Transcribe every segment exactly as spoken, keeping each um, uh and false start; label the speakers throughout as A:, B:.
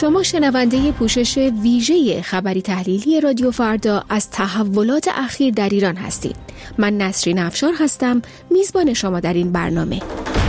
A: شما شنونده پوشش ویژه خبری تحلیلی رادیو فردا از تحولات اخیر در ایران هستید. من نسرین افشار هستم، میزبان شما در این برنامه.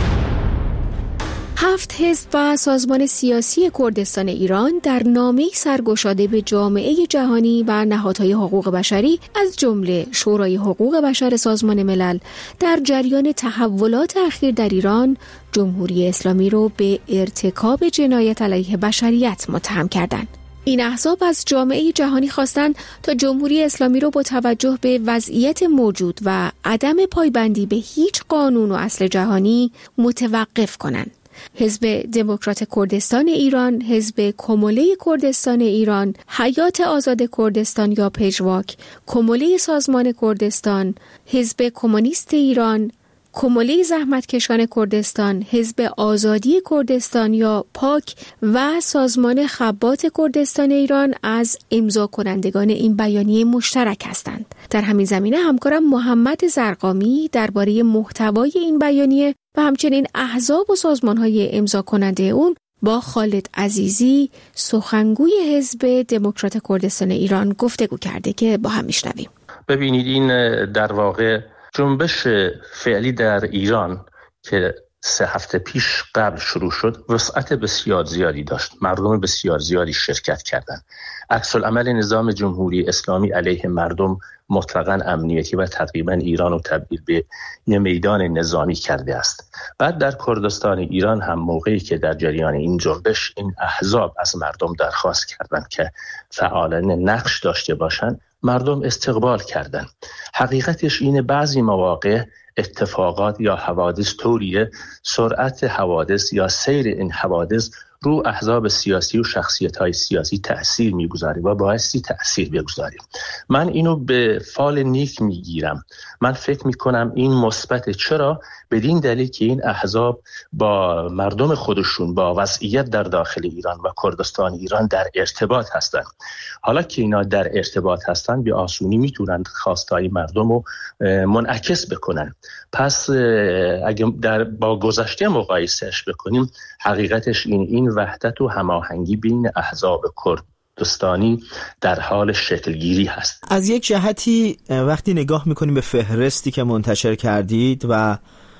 A: هفت حزب و سازمان سیاسی کردستان ایران در نامه‌ای سرگشاده به جامعه جهانی و نهادهای حقوق بشری از جمله شورای حقوق بشر سازمان ملل در جریان تحولات اخیر در ایران جمهوری اسلامی رو به ارتکاب جنایت علیه بشریت متهم کردند. این احزاب از جامعه جهانی خواستند تا جمهوری اسلامی رو با توجه به وضعیت موجود و عدم پایبندی به هیچ قانون و اصل جهانی متوقف کنند. حزب دموکرات کردستان ایران، حزب کموله کردستان ایران، حیات آزاد کردستان یا پژواک، کموله سازمان کردستان، حزب کمونیست ایران، کموله زحمتکشان کردستان، حزب آزادی کردستان یا پاک و سازمان خبات کردستان ایران از امضا کنندگان این بیانیه مشترک هستند. در همین زمینه همکارم محمد زرقامی درباره محتوای این بیانیه و همچنین احزاب و سازمان‌های امضا کننده اون با خالد عزیزی سخنگوی حزب دموکرات کردستان ایران گفتگو کرده که با هم میشنویم.
B: ببینید، این در واقع جنبش فعلی در ایران که سه هفته پیش قبل شروع شد وسعت بسیار زیادی داشت. مردم بسیار زیادی شرکت کردند. عکس العمل نظام جمهوری اسلامی علیه مردم مطلقاً امنیتی و تقریباً ایران رو تبدیل به یه میدان نظامی کرده است. بعد در کردستان ایران هم موقعی که در جریان این جنبش این احزاب از مردم درخواست کردند که فعالانه نقش داشته باشند، مردم استقبال کردند. حقیقتش اینه بعضی مواقع اتفاقات یا حوادث طوریه سرعت حوادث یا سیر این حوادث رو احزاب سیاسی و شخصیت‌های سیاسی تأثیر می‌گذاره و بایستی تأثیر بگذاره. من اینو به فال نیک میگیرم. من فکر میکنم این مثبت. چرا؟ بدین دلیل که این احزاب با مردم خودشون با وضعیت در داخل ایران و کردستان ایران در ارتباط هستن. حالا که اینا در ارتباط هستن به آسونی میتونن خواستای مردم رو منعکس بکنن. پس اگه در با گذشته مقایسهش بکنیم، حقیقتش این این وحدت و هماهنگی بین احزاب کردستانی در حال شکلگیری هست.
C: از یک جهتی وقتی نگاه میکنیم به فهرستی که منتشر کردید و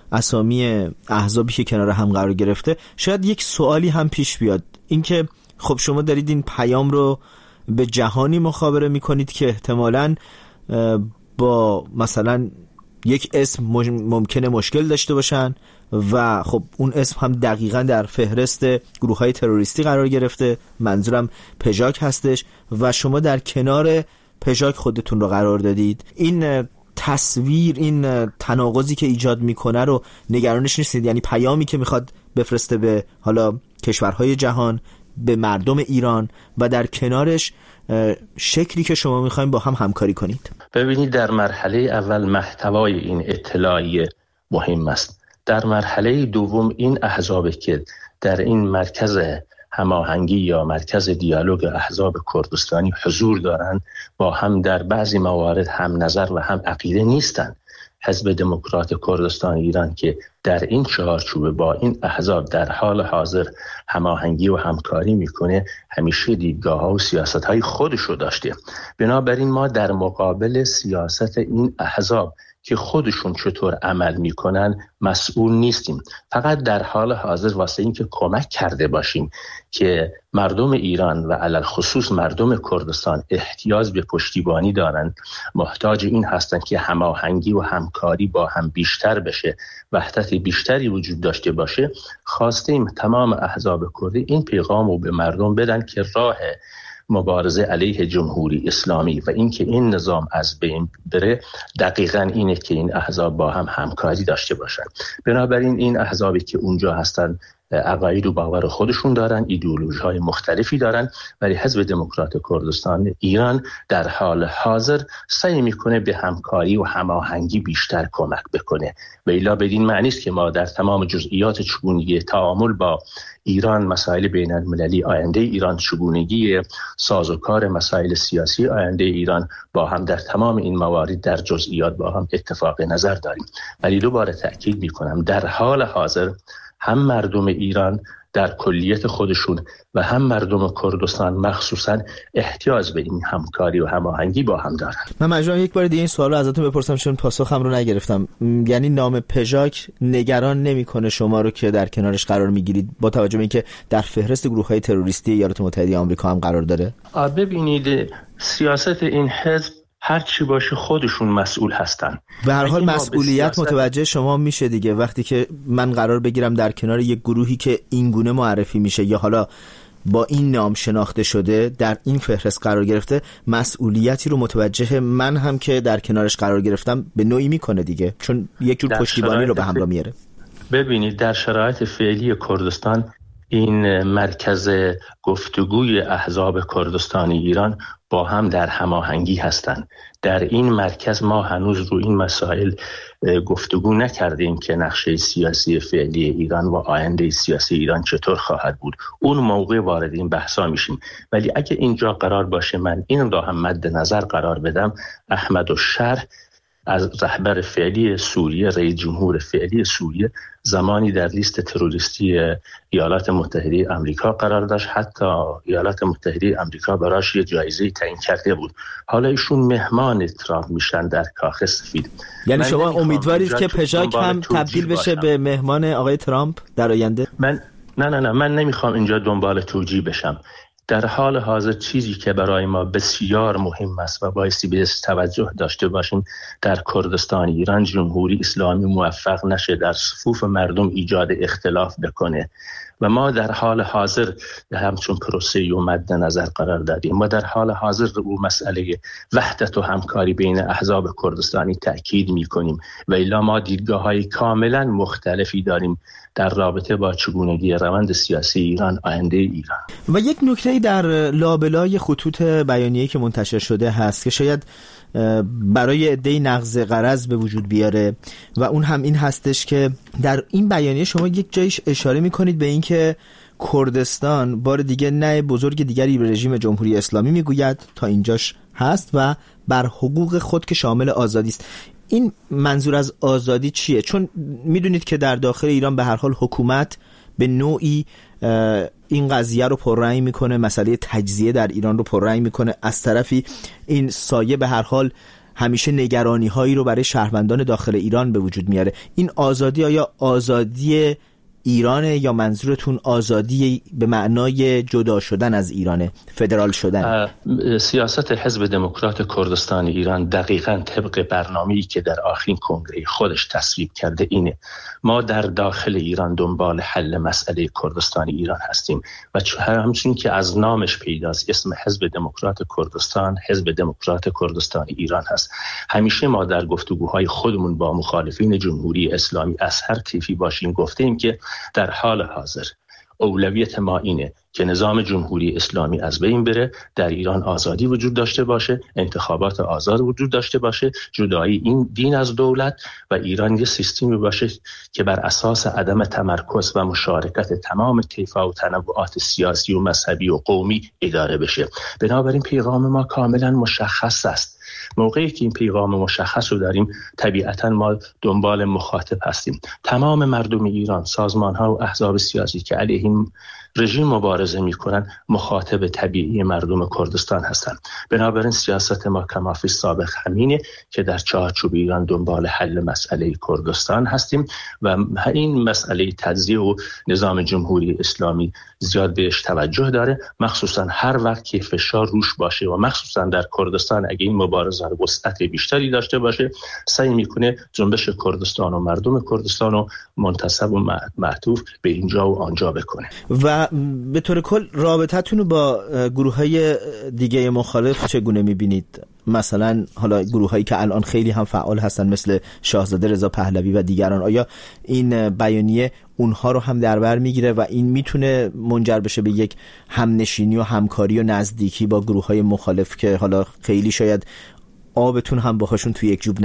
C: اسامی احزابی که کنار هم قرار گرفته، شاید یک سوالی هم پیش بیاد، اینکه خب شما دارید این پیام رو به جهانی مخابره میکنید که احتمالاً با مثلا یک اسم ممکنه مشکل داشته باشن و خب اون اسم هم دقیقاً در فهرست گروه‌های تروریستی قرار گرفته، منظورم پژاک هستش و شما در کنار پژاک خودتون رو قرار دادید. این تصویر، این تناقضی که ایجاد میکنه رو نگرانش نیستید؟ یعنی پیامی که میخواد بفرسته به حالا کشورهای جهان، به مردم ایران و در کنارش شکلی که شما میخوایم با هم همکاری کنید.
B: ببینید، در مرحله اول محتوای این اطلاعیه مهم است. در مرحله دوم این احزاب که در این مرکز هماهنگی یا مرکز دیالوگ احزاب کردستانی حضور دارند با هم در بعضی موارد هم نظر و هم عقیده نیستند. حزب دموکرات کردستان ایران که در این چارچوب با این احزاب در حال حاضر هماهنگی و همکاری میکنه، همیشه دیدگاه‌ها و سیاست‌های خودش رو داشته. بنابراین ما در مقابل سیاست این احزاب که خودشون چطور عمل میکنن مسئول نیستیم. فقط در حال حاضر واسه این که کمک کرده باشیم که مردم ایران و علل خصوص مردم کردستان احتیاج به پشتیبانی دارند، محتاج این هستند که هماهنگی و همکاری با هم بیشتر بشه، وحدت بیشتری وجود داشته باشه. خواستیم تمام احزاب کردی این پیغام رو به مردم بدن که راه مبارزه علیه جمهوری اسلامی و اینکه این نظام از بین بره دقیقاً اینه که این احزاب با هم همکاری داشته باشن. بنابراین این احزابی که اونجا هستن عقاید و باور خودشون دارن، ایدئولوژی‌های مختلفی دارن، ولی حزب دموکرات کردستان ایران در حال حاضر سعی میکنه به همکاری و هماهنگی بیشتر کمک بکنه. و الا بدین معنی است که ما در تمام جزئیات چگونگی تعامل با ایران، مسائل بین المللی، آینده ایران، چگونگی سازوکار مسائل سیاسی آینده ایران با هم در تمام این موارد در جزئیات با هم اتفاق نظر داریم. ولی دوباره تأکید میکنم در حال حاضر هم مردم ایران در کلیت خودشون و هم مردم کردستان مخصوصا احتیاج به این همکاری و هماهنگی با هم دارن.
C: من مجبورم یک بار دیگه این سوال رو ازتون بپرسم چون پاسخم رو نگرفتم. یعنی نام پژاک نگران نمیکنه شما رو که در کنارش قرار میگیرید با توجه به اینکه در فهرست گروه‌های تروریستی ایالات متحده آمریکا هم قرار داره؟
B: ببینید سیاست این حزب هر چی باشه خودشون مسئول هستن.
C: به هر حال مسئولیت سیاست... متوجه شما میشه دیگه وقتی که من قرار بگیرم در کنار یک گروهی که این گونه معرفی میشه یا حالا با این نام شناخته شده در این فهرست قرار گرفته، مسئولیتی رو متوجه من هم که در کنارش قرار گرفتم به نوعی میکنه دیگه، چون یک جور پشتیبانی رو به همراه میاره.
B: ببینید در شرایط فعلی کردستان این مرکز گفتگوی احزاب کردستانی ایران با هم در هماهنگی هستند. در این مرکز ما هنوز رو این مسائل گفتگو نکردیم که نقشه سیاسی فعلی ایران و آینده سیاسی ایران چطور خواهد بود. اون موقع وارد این بحثا میشیم. ولی اگه اینجا قرار باشه من این را هم مد نظر قرار بدم، احمد الشرح از رهبر فعلی سوریه، رئیس جمهور فعلی سوریه، زمانی در لیست تروریستی ایالات متحده آمریکا قرار داشت. حتی ایالات متحده آمریکا براش یه جایزه تعیین کرده بود. حالا ایشون مهمان ترامپ میشن در کاخ سفید.
C: یعنی شما امیدوارید که پژاک هم تبدیل بشه به مهمان آقای ترامپ در آینده؟
B: من نه نه نه من نمیخوام اینجا دنبال توجیه بشم. در حال حاضر چیزی که برای ما بسیار مهم است و بایستی بهش توجه داشته باشیم، در کردستان ایران جمهوری اسلامی موفق نشه در صفوف مردم ایجاد اختلاف بکنه و ما در حال حاضر همچون پروسه و مد نظر قرار دادیم. ما در حال حاضر رو مسئله وحدت و همکاری بین احزاب کردستانی تأکید می‌کنیم و الا ما دیدگاه‌های کاملا مختلفی داریم در رابطه با چگونگی روند سیاسی ایران، آینده ایران.
C: و یک نکته در لابلای خطوط بیانیه‌ای که منتشر شده هست که شاید برای عده‌ای نقض غرض به وجود بیاره و اون هم این هستش که در این بیانیه شما یک جایش اشاره می‌کنید به این که کردستان بار دیگه نه بزرگ دیگری به رژیم جمهوری اسلامی میگوید، تا اینجاش هست، و بر حقوق خود که شامل آزادی است. این منظور از آزادی چیه؟ چون میدونید که در داخل ایران به هر حال حکومت به نوعی این قضیه رو پررنگ میکنه، مسئله تجزیه در ایران رو پررنگ میکنه. از طرفی این سایه به هر حال همیشه نگرانی هایی رو برای شهروندان داخل ایران به وجود میاره. این آزادی آیا آزادی ایرانه یا منظورتون آزادی به معنای جدا شدن از ایرانه، فدرال شدن؟
B: سیاست حزب دموکرات کردستان ایران دقیقاً طبق برنامه‌ای که در آخرین کنگره خودش تصویب کرده اینه. ما در داخل ایران دنبال حل مسئله کردستان ایران هستیم و همچنین که از نامش پیداست اسم حزب دموکرات کردستان حزب دموکرات کردستان ایران هست. همیشه ما در گفتگوهای خودمون با مخالفین جمهوری اسلامی از هر طیفی باشیم گفتیم که در حال حاضر اولویت ما اینه که نظام جمهوری اسلامی از بین بره، در ایران آزادی وجود داشته باشه، انتخابات آزاد وجود داشته باشه، جدایی این دین از دولت و ایران یه سیستمی باشه که بر اساس عدم تمرکز و مشارکت تمام طیف‌ها و تنوعات سیاسی و مذهبی و قومی اداره بشه. بنابراین پیغام ما کاملا مشخص است. موقعی که این پیغام مشخص رو داریم طبیعتاً ما دنبال مخاطب هستیم. تمام مردم ایران، سازمان‌ها و احزاب سیاسی که علیه این رژیم مبارزه می‌کنند مخاطب طبیعی مردم کردستان هستند. بنابراین سیاست ما کمافی سابق همینه که در چارچوب ایران دنبال حل مسئله کردستان هستیم و این مسئله تجزیه و نظام جمهوری اسلامی زیاد بهش توجه داره، مخصوصا هر وقت که فشار روش باشه و مخصوصا در کردستان اگه این مبارزه وسعت بیشتری داشته باشه سعی میکنه جنبش کردستان و مردم کردستان و منتسب و معطوف به اینجا و آنجا بکنه.
C: و به طور کل رابطتون رو با گروه‌های دیگه مخالف چگونه میبینید؟ مثلا حالا گروه‌هایی که الان خیلی هم فعال هستن مثل شاهزاده رضا پهلوی و دیگران، آیا این بیانیه اونها رو هم در بر میگیره و این میتونه منجر بشه به یک همنشینی و همکاری و نزدیکی با گروه‌های مخالف که حالا خیلی شاید آبتون هم باهاشون توی یک جوب نره؟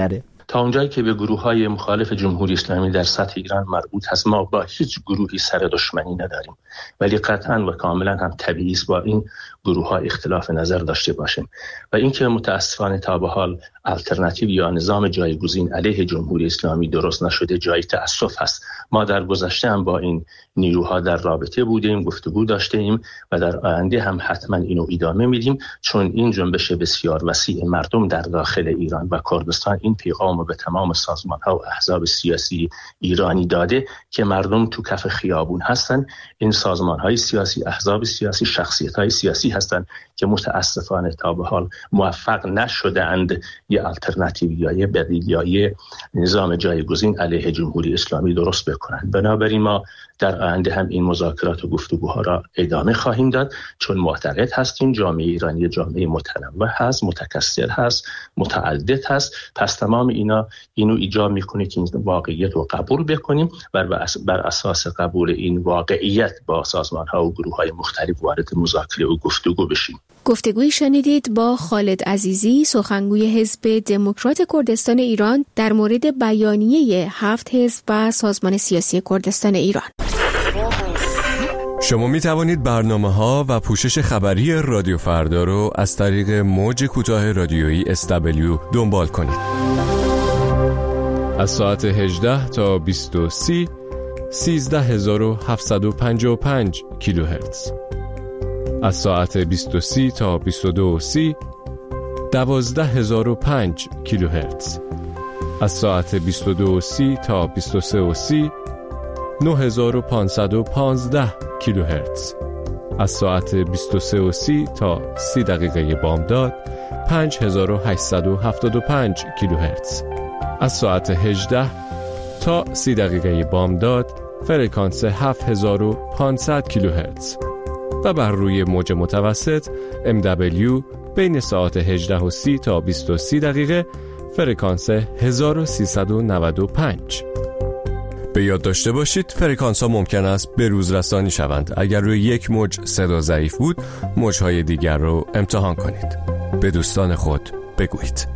B: تا اونجایی که به گروه‌های مخالف جمهوری اسلامی در سطح ایران مربوط هست، ما با هیچ گروهی سر دشمنی نداریم، ولی قطعاً و کاملاً هم طبیعی است با این گروه‌ها اختلاف نظر داشته باشیم. و اینکه متأسفانه تا به حال آلترناتیو یا نظام جایگزین علیه جمهوری اسلامی درست نشده جای تأسف هست. ما در گذشته هم با این نیروها در رابطه بودیم، گفتگو داشتیم و در آینده هم حتما اینو ادامه میدیم، چون این جنبش بسیار وسیع مردم در داخل ایران و کردستان این پیغام به تمام سازمان‌ها و احزاب سیاسی ایرانی داده که مردم تو کف خیابون هستن. این سازمان‌های سیاسی، احزاب سیاسی، شخصیت‌های سیاسی هستند که متاسفانه تا به حال موفق نشده‌اند یا آلترناتیو یا یه بدیل یا یه نظام جایگزین علیه جمهوری اسلامی درست بکنند. بنابراین ما در آینده هم این مذاکرات و گفتگوها را ادامه خواهیم داد، چون معتقد هستیم جامعه ایرانی جامعه متنوع هست، متکثر هست، متعدد هست. پس تمام اینا اینو ایجاب میکنه که این واقعیت رو قبول بکنیم و بر اساس قبول این واقعیت با سازمان‌ها و گروه‌های مختلف وارد مذاکره و گفتگو بشیم.
A: گفتگویی شنیدید با خالد عزیزی، سخنگوی حزب دموکرات کردستان ایران در مورد بیانیه هفت حزب و سازمان سیاسی کردستان ایران.
D: شما می توانید برنامه‌ها و پوشش خبری رادیو فردا رو از طریق موج کوتاه رادیویی اس دبلیو دنبال کنید. از ساعت هجده تا بیست و سه سیزده هزار و هفتصد و پنجاه و پنج کیلوهرتز. از ساعت بیست و سه تا بیست و دو سی دوازده هزار و پنج کیلوهرتز. از ساعت بیست و دو سی تا بیست و سه سی نه هزار و پانصد و پانزده کیلوهرتز. از ساعت بیست و سه سی تا سی دقیقه بامداد پنج هزار و هشتصد و هفتاد و پنج کیلوهرتز. از ساعت هجده تا سی دقیقه بامداد فرکانس هفت هزار و پانصد کیلوهرتز و بر روی موج متوسط ام دبلیو بین ساعت هجده و سی تا بیست و سه دقیقه فرکانس هزار و سیصد و نود و پنج. به یاد داشته باشید فرکانس ها ممکن است به روز رسانی شوند. اگر روی یک موج صدا ضعیف بود، موجهای دیگر رو امتحان کنید. به دوستان خود بگویید.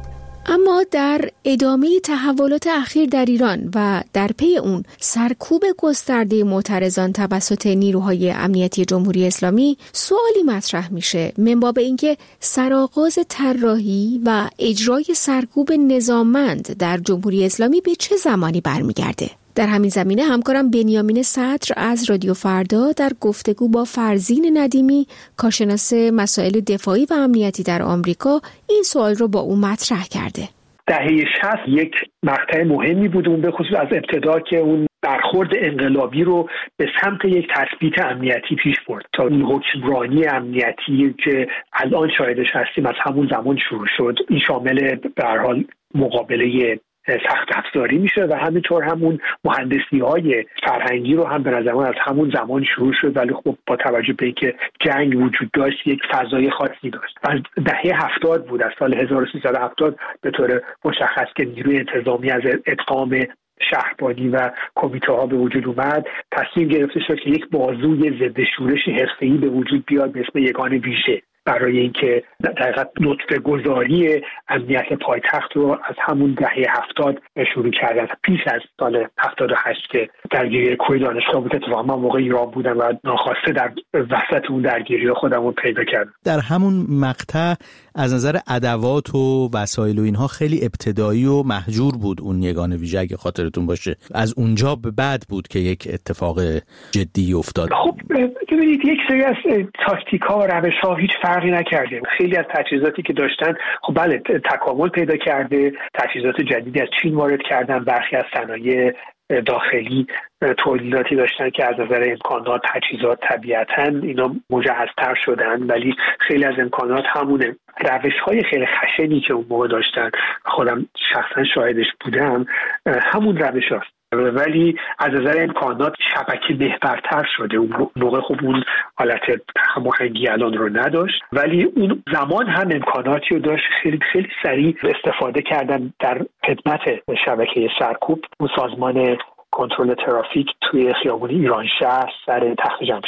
A: اما در ادامه تحولات اخیر در ایران و در پی اون سرکوب گسترده معترضان توسط نیروهای امنیتی جمهوری اسلامی، سوالی مطرح میشه من باب اینکه سرآغاز طراحی و اجرای سرکوب نظاممند در جمهوری اسلامی به چه زمانی برمیگرده؟ در همین زمینه همکارم بنیامین صدر از رادیو فردا در گفتگو با فرزین ندیمی، کارشناس مسائل دفاعی و امنیتی در آمریکا، این سوال رو با او مطرح کرده.
E: دهه شصت یک مقطع مهمی بود، اون به خصوص از ابتدا که اون برخورد انقلابی رو به سمت یک تثبیت امنیتی پیش برد تا این حکمرانی امنیتی که الان شاهدش هستیم از همون زمان شروع شد. این شامل به هر حال مقابله سخت افزاری میشه و همینطور همون مهندسی های فرهنگی رو هم به نظر من از همون زمان شروع شد، ولی خب با توجه به اینکه جنگ وجود داشت یک فضای خاصی داشت. از دهه هفتاد بود، از سال هزار و سیصد و هفتاد به طور مشخص که نیروی انتظامی از ادغام شهربانی و کمیته ها به وجود اومد، تصمیم گرفته شد که یک بازوی ضد شورش حرفه‌ای به وجود بیاد به اسم یگان ویژه، برای اینکه در حقیقت نطفه گذاری امنیت پایتخت رو از همون دهه هفتاد شروع کردن، پیش از سال هفتاد و هشت که درگیری کوه دانشگاه بود. اتفاقا من موقع ایران بودم و ناخواسته در وسط اون درگیری خودم رو پیدا کردم.
C: در همون مقطع از نظر ادوات و وسایل و اینها خیلی ابتدایی و محجور بود اون یگان ویژه، اگه خاطرتون باشه. از اونجا به بعد بود که یک اتفاق جدی افتاد.
E: خب ببینید، یک سری از تاکتیک‌ها و روش‌ها هیچ فرقی نکرده. خیلی از تجهیزاتی که داشتن خب بله تکامل پیدا کرده، تجهیزات جدیدی از چین وارد کردن، برخی از صنایع داخلی تولیداتی داشتن که از نظر امکانات تجهیزات طبیعتاً اینا مجهزتر شدن، ولی خیلی از امکانات همونه. روش‌های خیلی خشنی که اون موقع داشتن، خودم شخصا شاهدش بودم، همون روش هاست، ولی از نظر امکانات شبکه محورتر شده. اون موقع خب اون حالت هماهنگی الان رو نداشت، ولی اون زمان هم امکاناتی رو داشت. خیلی خیلی سریع استفاده کردن در خدمت شبکه سرکوب. اون سازمان کنترل ترافیک توی خیابون ایران شهر سر تخت جمشید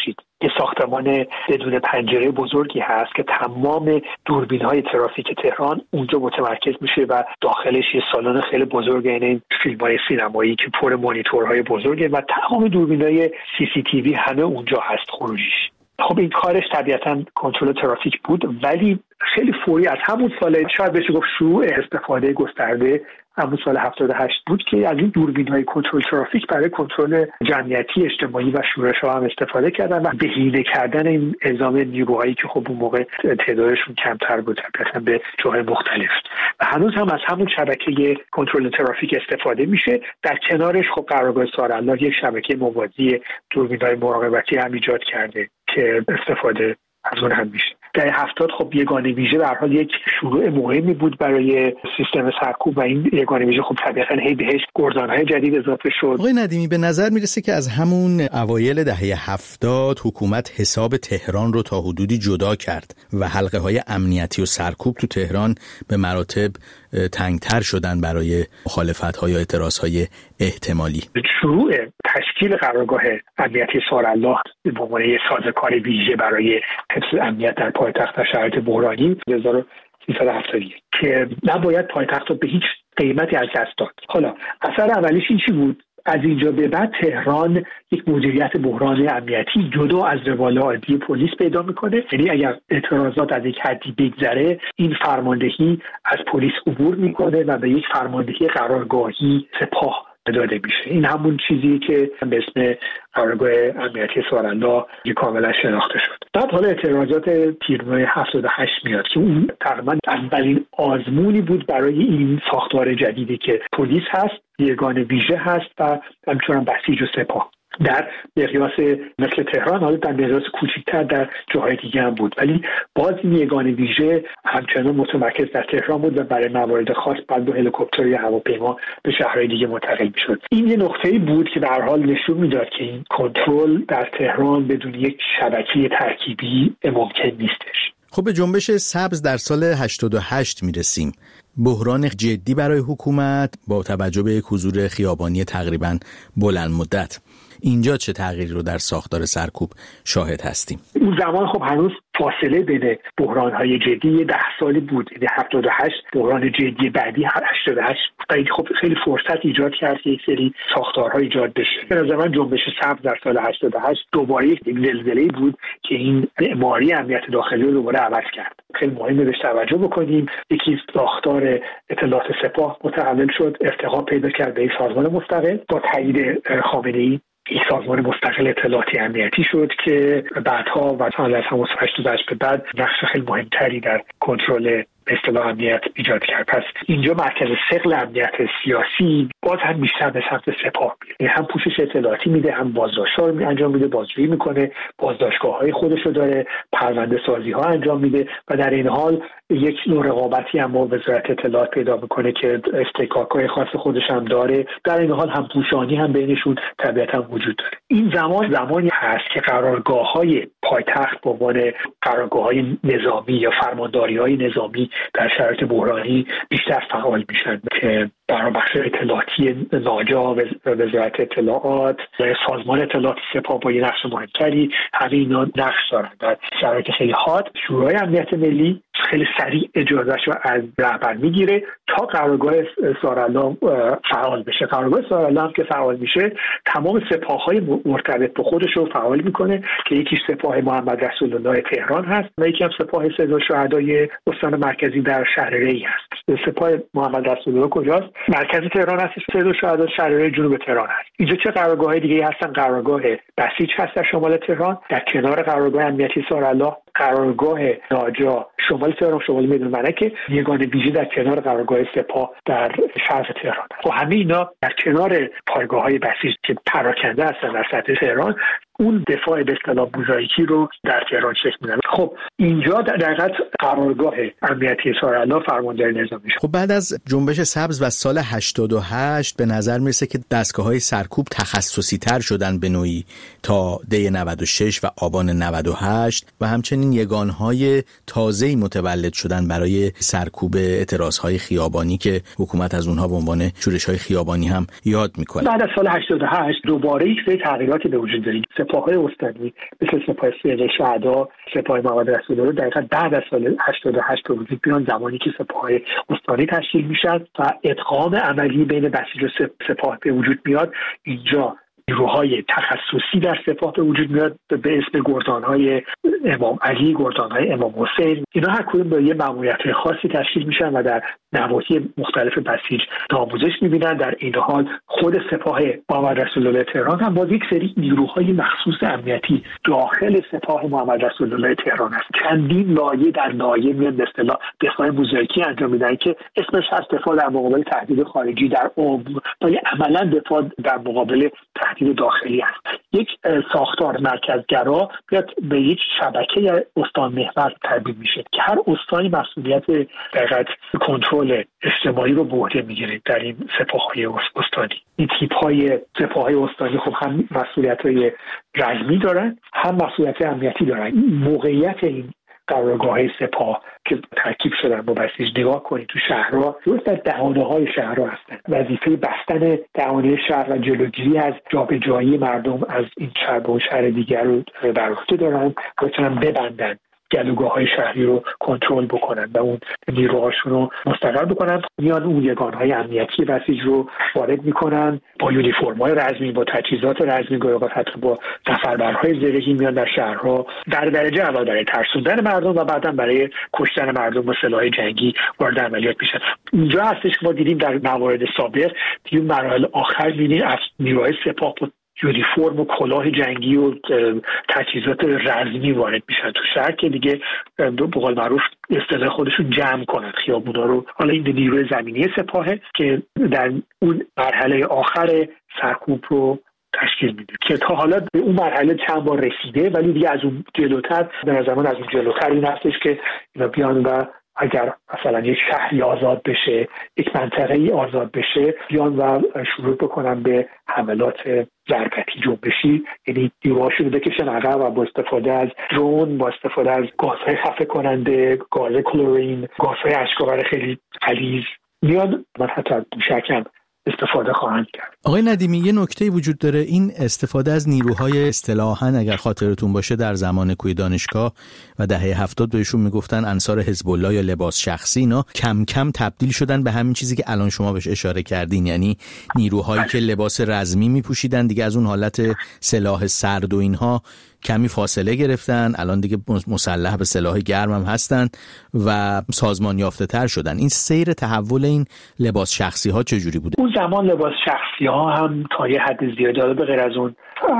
E: یه ساختمان بدون پنجره بزرگی هست که تمام دوربین‌های ترافیک تهران اونجا متمرکز میشه و داخلش یه سالن خیلی بزرگه، یعنی فیلم‌های سینمایی که پر مانیتورهای بزرگه و تمام دوربین‌های سی سی تی وی همه اونجا هست خروجیش. خب این کارش طبیعتاً کنترل ترافیک بود، ولی خیلی فوری از همون سال، شاید بشه گفت شروع استفاده گسترده همون سال هفتاد و هشت بود که از این دوربین‌های کنترل ترافیک برای کنترل جمعیتی اجتماعی و شورش‌ها هم استفاده کردن و بهینه کردن این اعزام نیروهایی که خب اون موقع تعدادشون کمتر بود طبعاً به جاهای مختلف و هنوز هم از همون شبکه کنترل ترافیک استفاده میشه. در کنارش خب قرارگاه سارالله یک شبکه موازی دوربین‌های مراقبتی هم ایجاد کرده که استفاده از اون هم میشه. در هفتاد خب یگانه ویژه به هر حال یک شروع مهمی بود برای سیستم سرکوب و این یگانه ویژه خب طبیعتاً هی بهش گردان‌های جدید اضافه شد.
F: آقای ندیمی، به نظر میرسه که از همون اوایل دهه هفتاد حکومت حساب تهران رو تا حدودی جدا کرد و حلقه‌های امنیتی و سرکوب تو تهران به مراتب تنگتر شدن برای مخالفت‌ها یا اعتراض‌های احتمالی.
E: شروع تشکیل قرارگاه امنیتی سارالله به عنوان یک سازوکار ویژه برای حفظ امنیت در پایتخت در شرایط بحرانی هزار و سیصد و هفتاد و یک که نباید پایتخت رو به هیچ قیمتی از دست داد. حالا اثر اولیش این چی بود؟ از اینجا به بعد تهران یک مدیریت بحران امنیتی جدا از روال عادی پلیس پیدا میکنه. یعنی اگر اعتراضات از یک حدی بگذره، این فرماندهی از پلیس عبور میکنه و به یک فرماندهی قرارگاهی سپاه داده میشه. این همون چیزی که به اسم قرارگاه امنیتی سارالله کاملا شناخته شد. بعد حالا اعتراضات تیرماه هفتاد و هشت میاد که اون تقریبا اولین آزمونی بود برای این ساختار جدیدی که پلیس هست، یگانه ویژه هست و همچنان بسیج و سپاه. در مقیاس مثل تهران، حالا در مقیاس کوچکتر در جاهای دیگه هم بود، ولی باز این یگانه ویژه همچنان متمرکز در تهران بود و برای موارد خاص بعد با هلیکوپتر یا هواپیما به شهرهای دیگه منتقل می‌شد. این یه نقطه‌ای بود که به هر حال نشون میداد که این کنترل در تهران بدون یک شبکه ترکیبی ممکن نیستش.
F: خب به جنبش سبز در سال هشتاد و هشت میرسیم. بحران جدی برای حکومت با توجه به یک حضور خیابانی تقریباً بلند مدت. اینجا چه تغییری رو در ساختار سرکوب شاهد هستیم؟
E: اون زمان خب هنوز فاصله بین بحران‌های جدی ده سالی بود. یعنی هفتاد و هشت بحران جدی بعدی هشتاد و هشت خیلی خب خیلی فرصت ایجاد کرد که یک سری ساختارها ایجاد بشه. به نظر من جنبش سبز در سال هشتاد و هشت دوباره یک زلزله‌ای بود که این معماری امنیت داخلی رو دوباره عوض کرد. خیلی مهمه بهش توجه بکنیم. یکی ساختار اطلاعات سپاه متحول شد، ارتقا پیدا کرد به یک سازمان مستقل با تایید خامنه‌ای. یک سازمان مستقل اطلاعاتی امنیتی شد که بعدها و سال از هشتاد و هشت به بعد نقش خیلی مهمتری در کنترل به اصطلاح امنیت ایجاد کرد. پس اینجا مرکز ثقل امنیت سیاسی باز هم بیشتر به سمت سپاه میره. یعنی هم پوشش اطلاعاتی میده، هم بازداشت‌ها رو انجام میده، بازجویی میکنه، بازداشتگاه‌های خودش رو داره، پرونده سازی‌ها انجام میده و در این حال یک نوع رقابتی هم با وزارت اطلاعات پیدا میکنه که استحقاق‌های خاص خودش هم داره. در این حال هم پوشانی هم بینشون طبیعتاً وجود داره. این زمان زمانی هست که قرارگاه‌های پایتخت به عنوان قرارگاه‌های نظامی یا فرمانداری‌های نظامی در شرایط بحرانی بیشتر فعال میشن که برای بخش اطلاعاتی ناجا و وزارت اطلاعات و سازمان اطلاعات سپاه با یه نقش مهمتری همه اینا نقش دارن. در شرایط خیلی حاد شورای امنیت ملی خیلی سریع اجازهش رو از رهبر میگیره تا قرارگاه سارالله فعال بشه. قرارگاه سارالله هم که فعال میشه تمام سپاه‌های مرتبط به خودش رو فعال میکنه که یکیش سپاه محمد رسول الله تهران هست و یکی هم سپاه سید الشهدای استان مرکزی در شهر ری هست. سپاه محمد رسول الله کجاست؟ مرکز تهران هست. سید الشهدای شهر ری جنوب تهران هست. اینجا چه قرارگاه‌های دیگه هستن؟ قرارگاه بسیج هست در شمال تهران، در کنار قرارگاه امنیتی سارالله قرارگاه ناجا شمال تهران، شمال میدون ملکه، یگانه ویژه در کنار قرارگاه سپاه در شرق تهران. و همه اینا در کنار پایگاه‌های بسیج که پراکنده هستن در سطح تهران اون دفاع به اصطلاح موزاییکی رو در تهران شکل میدن. خب اینجا در حقیقت قرارگاه امنیتی سارالله فرمانداری نظامی شد.
F: خب بعد از جنبش سبز و سال هشتاد و هشت به نظر میرسه که دستگاه‌های سرکوب تخصصی تر شدن به نوعی تا دی نود و شش و آبان نود و هشت و همچنین یگانهای تازه‌ای متولد شدن برای سرکوب اعتراضهای خیابانی که حکومت از اونها به عنوان شورش‌های خیابانی هم یاد میکنه.
E: بعد از سال هشتاد و هشت دوباره یک سری تغییراتی به وجود اومد. سپاه‌های استانی مثل سپاه سیاق شهدا، سپاه محمد رسول الله دقیقاً بعد از سال هشتاد و هشت به وجود میان، زمانی که سپاه‌های استانی تشکیل میشن و ادغام عملی بین بسیج و سپاه به وجود میاد. اینجا نیروهای تخصصی در سپاه به وجود میاد به اسم گردانهای امام علی، گردانهای امام حسین. اینا هر کدوم به یه ماموریت خاصی تشکیل میشن و در نواحی مختلف بسیج آموزش میبینن. در این حال خود سپاه محمد رسول الله تهران هم باز یک سری نیروهای مخصوص امنیتی داخل سپاه محمد رسول الله تهران است. چندین لایه در لایه میان به اصطلاح دفاع موزاییکی انجام میدن که اسمش هست دفاع در مقابل تهدید خارجی، در عمق ولی عملا دفاع در مقابل تهدید داخلی است. یک ساختار مرکزگرا بیاد به یک شبکه استان محور تبدیل میشه که هر استانی مسئولیت دقیقاً کنترل اجتماعی رو به عهده میگیره. در این سپاه‌های استانی این تیپ‌های سپاه‌های استانی خب هم مسئولیت‌های رزمی دارن، هم مسئولیت امنیتی دارن. موقعیت این قرارگاه‌های سپاه که ترکیب شدن با بسیج نگاه کنید تو شهرها، درست در دهانه‌های شهرها هستن. وظیفه بستن دهانه شهر و جلوگیری از جابجایی مردم از این شهر به اون شهر دیگر رو بر عهده دارن، بتونن ببندن گلوگاه‌های شهری رو کنترل بکنن و اون نیروهاشون رو مستقر بکنن. میان اون یگانهای امنیتی بسیج رو وارد میکنن با یونیفرم‌های رزمی، با تجهیزات رزمی، گاهی حتی با سفربرهای زرهی میان در شهرها در درجه اول برای ترسوندن مردم و بعداً برای کشتن مردم با سلاح جنگی وارد عملیات میشن. اینجا هستش که ما دیدیم در موارد سابق دیدیم مراحل آخر می‌بینیم از نیروهای سپاه یونیفرم و کلاه جنگی و تجهیزات رزمی وارد میشن تو شهر که دیگه به قول معروف اصطلاح خودشون جمع کنن خیابونا رو. حالا این نیروی زمینی سپاهه که در اون مرحله آخر سرکوب رو تشکیل میده که تا حالا به اون مرحله چند بار رسیده، ولی دیگه از اون جلوتر در زمان از اون جلوتر این هستش که اینا بیان و اگر مثلا یک شهری آزاد بشه، یک منطقه‌ای آزاد بشه، بیان و شروع بکنن به حملات ضربتی جنبشی، یعنی نیروهاشون رو بکشن عقب و با استفاده از درون، با استفاده از گازهای خفه کننده، گاز کلورین، گازهای اشک‌آور خیلی غلیظ میاد و حتی موشکم استفاده خواهند کرد.
F: آقای ندیمی، یه نکته وجود داره، این استفاده از نیروهای اصطلاحاً اگر خاطرتون باشه در زمان کوی دانشگاه و دهه هفتاد بهشون میگفتن انصار حزب الله یا لباس شخصی، اینا کم کم تبدیل شدن به همین چیزی که الان شما بهش اشاره کردین، یعنی نیروهایی که لباس رزمی میپوشیدن دیگه از اون حالت سلاح سرد و اینها کمی فاصله گرفتن، الان دیگه مسلح به سلاح گرم هم هستن و سازمان یافته تر شدن. این سیر تحول این لباس شخصی ها چجوری بوده؟
E: اون زمان لباس شخصی ها هم تا یه حد زیادی، حالا به غیر از اون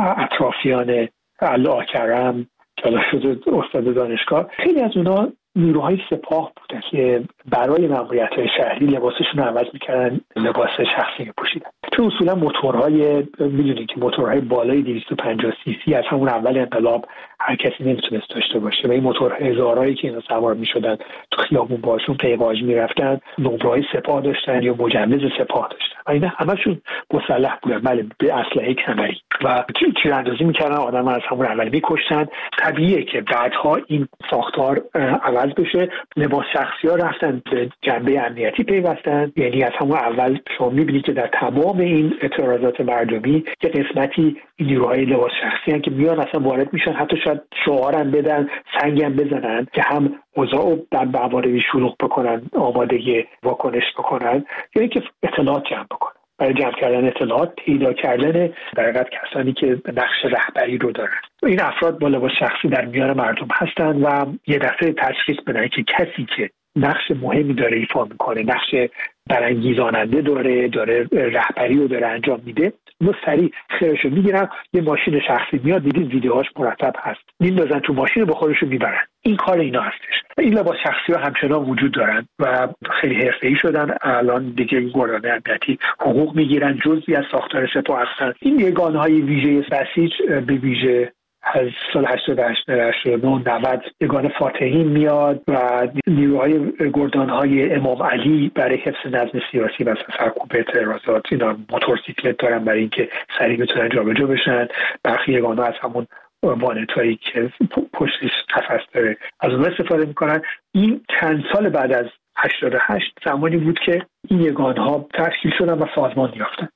E: اطرافیان الله کرم که حالا شده استاد دانشگاه، خیلی از اونا نیروهای سپاه بودن که برای ماموریت‌های شهری لباسشون رو عوض می‌کردن، لباس شخصی می‌پوشیدن. تو اصولا موتورهای می‌دونید که موتورهای بالای دویست و پنجاه سی سی از همون اول انقلاب هر کسی نمیتونست داشته باشه و این موتورهای هزارایی که اینا سوار می‌شدن تو خیابون باشون پیواج می‌رفتن، نمره‌های سپاه داشتن یا مجوز سپاه داشتن و اینا همشون مسلح بودن، بله، به اسلحه کمری و تیراندازی می‌کردن، آدم از همون اول می‌کشتن. طبیعیه که بعدها این ساختار عوض بشه، لباس شخصی ها رفتن به جنبه امنیتی پیوستن، یعنی از همون اول شما میبینید که در تمام این اعتراضات مردمی یه قسمتی این نیروهای لباس شخصی هستن که میان اصلا وارد میشن، حتی شاید شعارم بدن، سنگم بزنن که هم اوضاع رو در مواردی شلوغ بکنن، آماده واکنش بکنن، یا اینکه اطلاعات جمع بکنن. برای جمع کردن اطلاعات، پیدا کردن در حقیقت کسانی که نقش رهبری رو دارن. این افراد با لباس شخصی در میان مردم هستن و یه دفعه تشخیص بدن که کسی که نقش مهمی داره ایفا میکنه، نقش برانگیزاننده داره، داره رهبری رو داره انجام میده، اونو سریع خیرشو میگیرن، یه ماشین شخصی میاد، دیدید ویدیوهاش مرتب هست، میندازن تو ماشین رو با خودشون میبرن. این کار اینا هستش. این لباس شخصی ها همچنان وجود دارن و خیلی حرفه‌ای شدن. الان دیگه گردان امنیتی حقوق میگیرن، جزئی از ساختار سپاه هستن. این یگانه‌های ویژه بسیج به ویژه از سال هشتاد و هشت هشتاد و نه نود یگان فاتحین میاد و نیروهای گردانهای امام علی برای حفظ نظم سیاسی و سرکوب اعتراضات، اینا موتورسیکلت دارن برای اینکه سریع بتونن جابجا بشن. برخی یگان‌ها از همون وانتایی که پشتش قفس داره از اون استفاده میکنن. این چند سال بعد از هشتاد و هشت زمانی بود که این یگان‌ها تشکیل شدن و سازمان یافتن.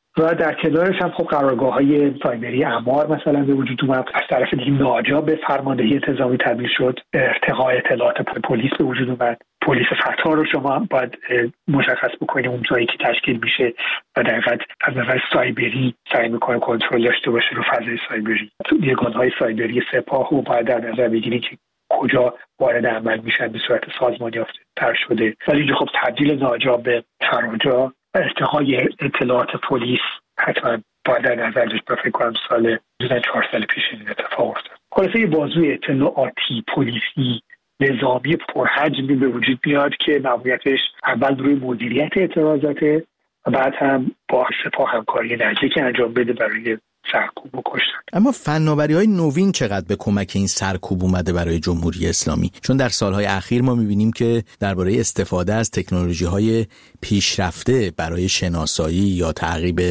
E: و در کنارش هم خب قرارگاه‌های سایبری امار مثلا به وجود اومد. از طرف دیگه ناجا به فرماندهی انتظامی تبدیل شد، ارتقاء اطلاعات پلیس به وجود اومد. پلیس فتا رو شما باید مشخص بکنید اون جایی که تشکیل میشه و در حقیقت از نظر سایبری سعی میکنه کنترل داشته باشه رو فضای سایبری. یگانهای سایبری سپاه رو باید در نظر بگیرید که کجا وارد عمل میشن به صورت سازمان یافته تر شده. ولی اینجا خب تبدیل ناجا به فراجا، ارتقای اطلاعات پلیس حتما باید در نظر داشت. فکر کنم سال چهار سال پیش این اتفاق افتاد. خلاصه یه بازوی اطلاعاتی پلیسی نظامی پرحجمی به وجود میاد که ماموریتش اول روی مدیریت اعتراضاته و بعد هم با سپاه همکاری نزدیک انجام بده برای سرکوب و کشتن.
F: اما فناوری‌های نوین چقدر به کمک این سرکوب اومده برای جمهوری اسلامی؟ چون در سالهای اخیر ما می‌بینیم که درباره استفاده از تکنولوژی‌های پیشرفته برای شناسایی یا تعقیب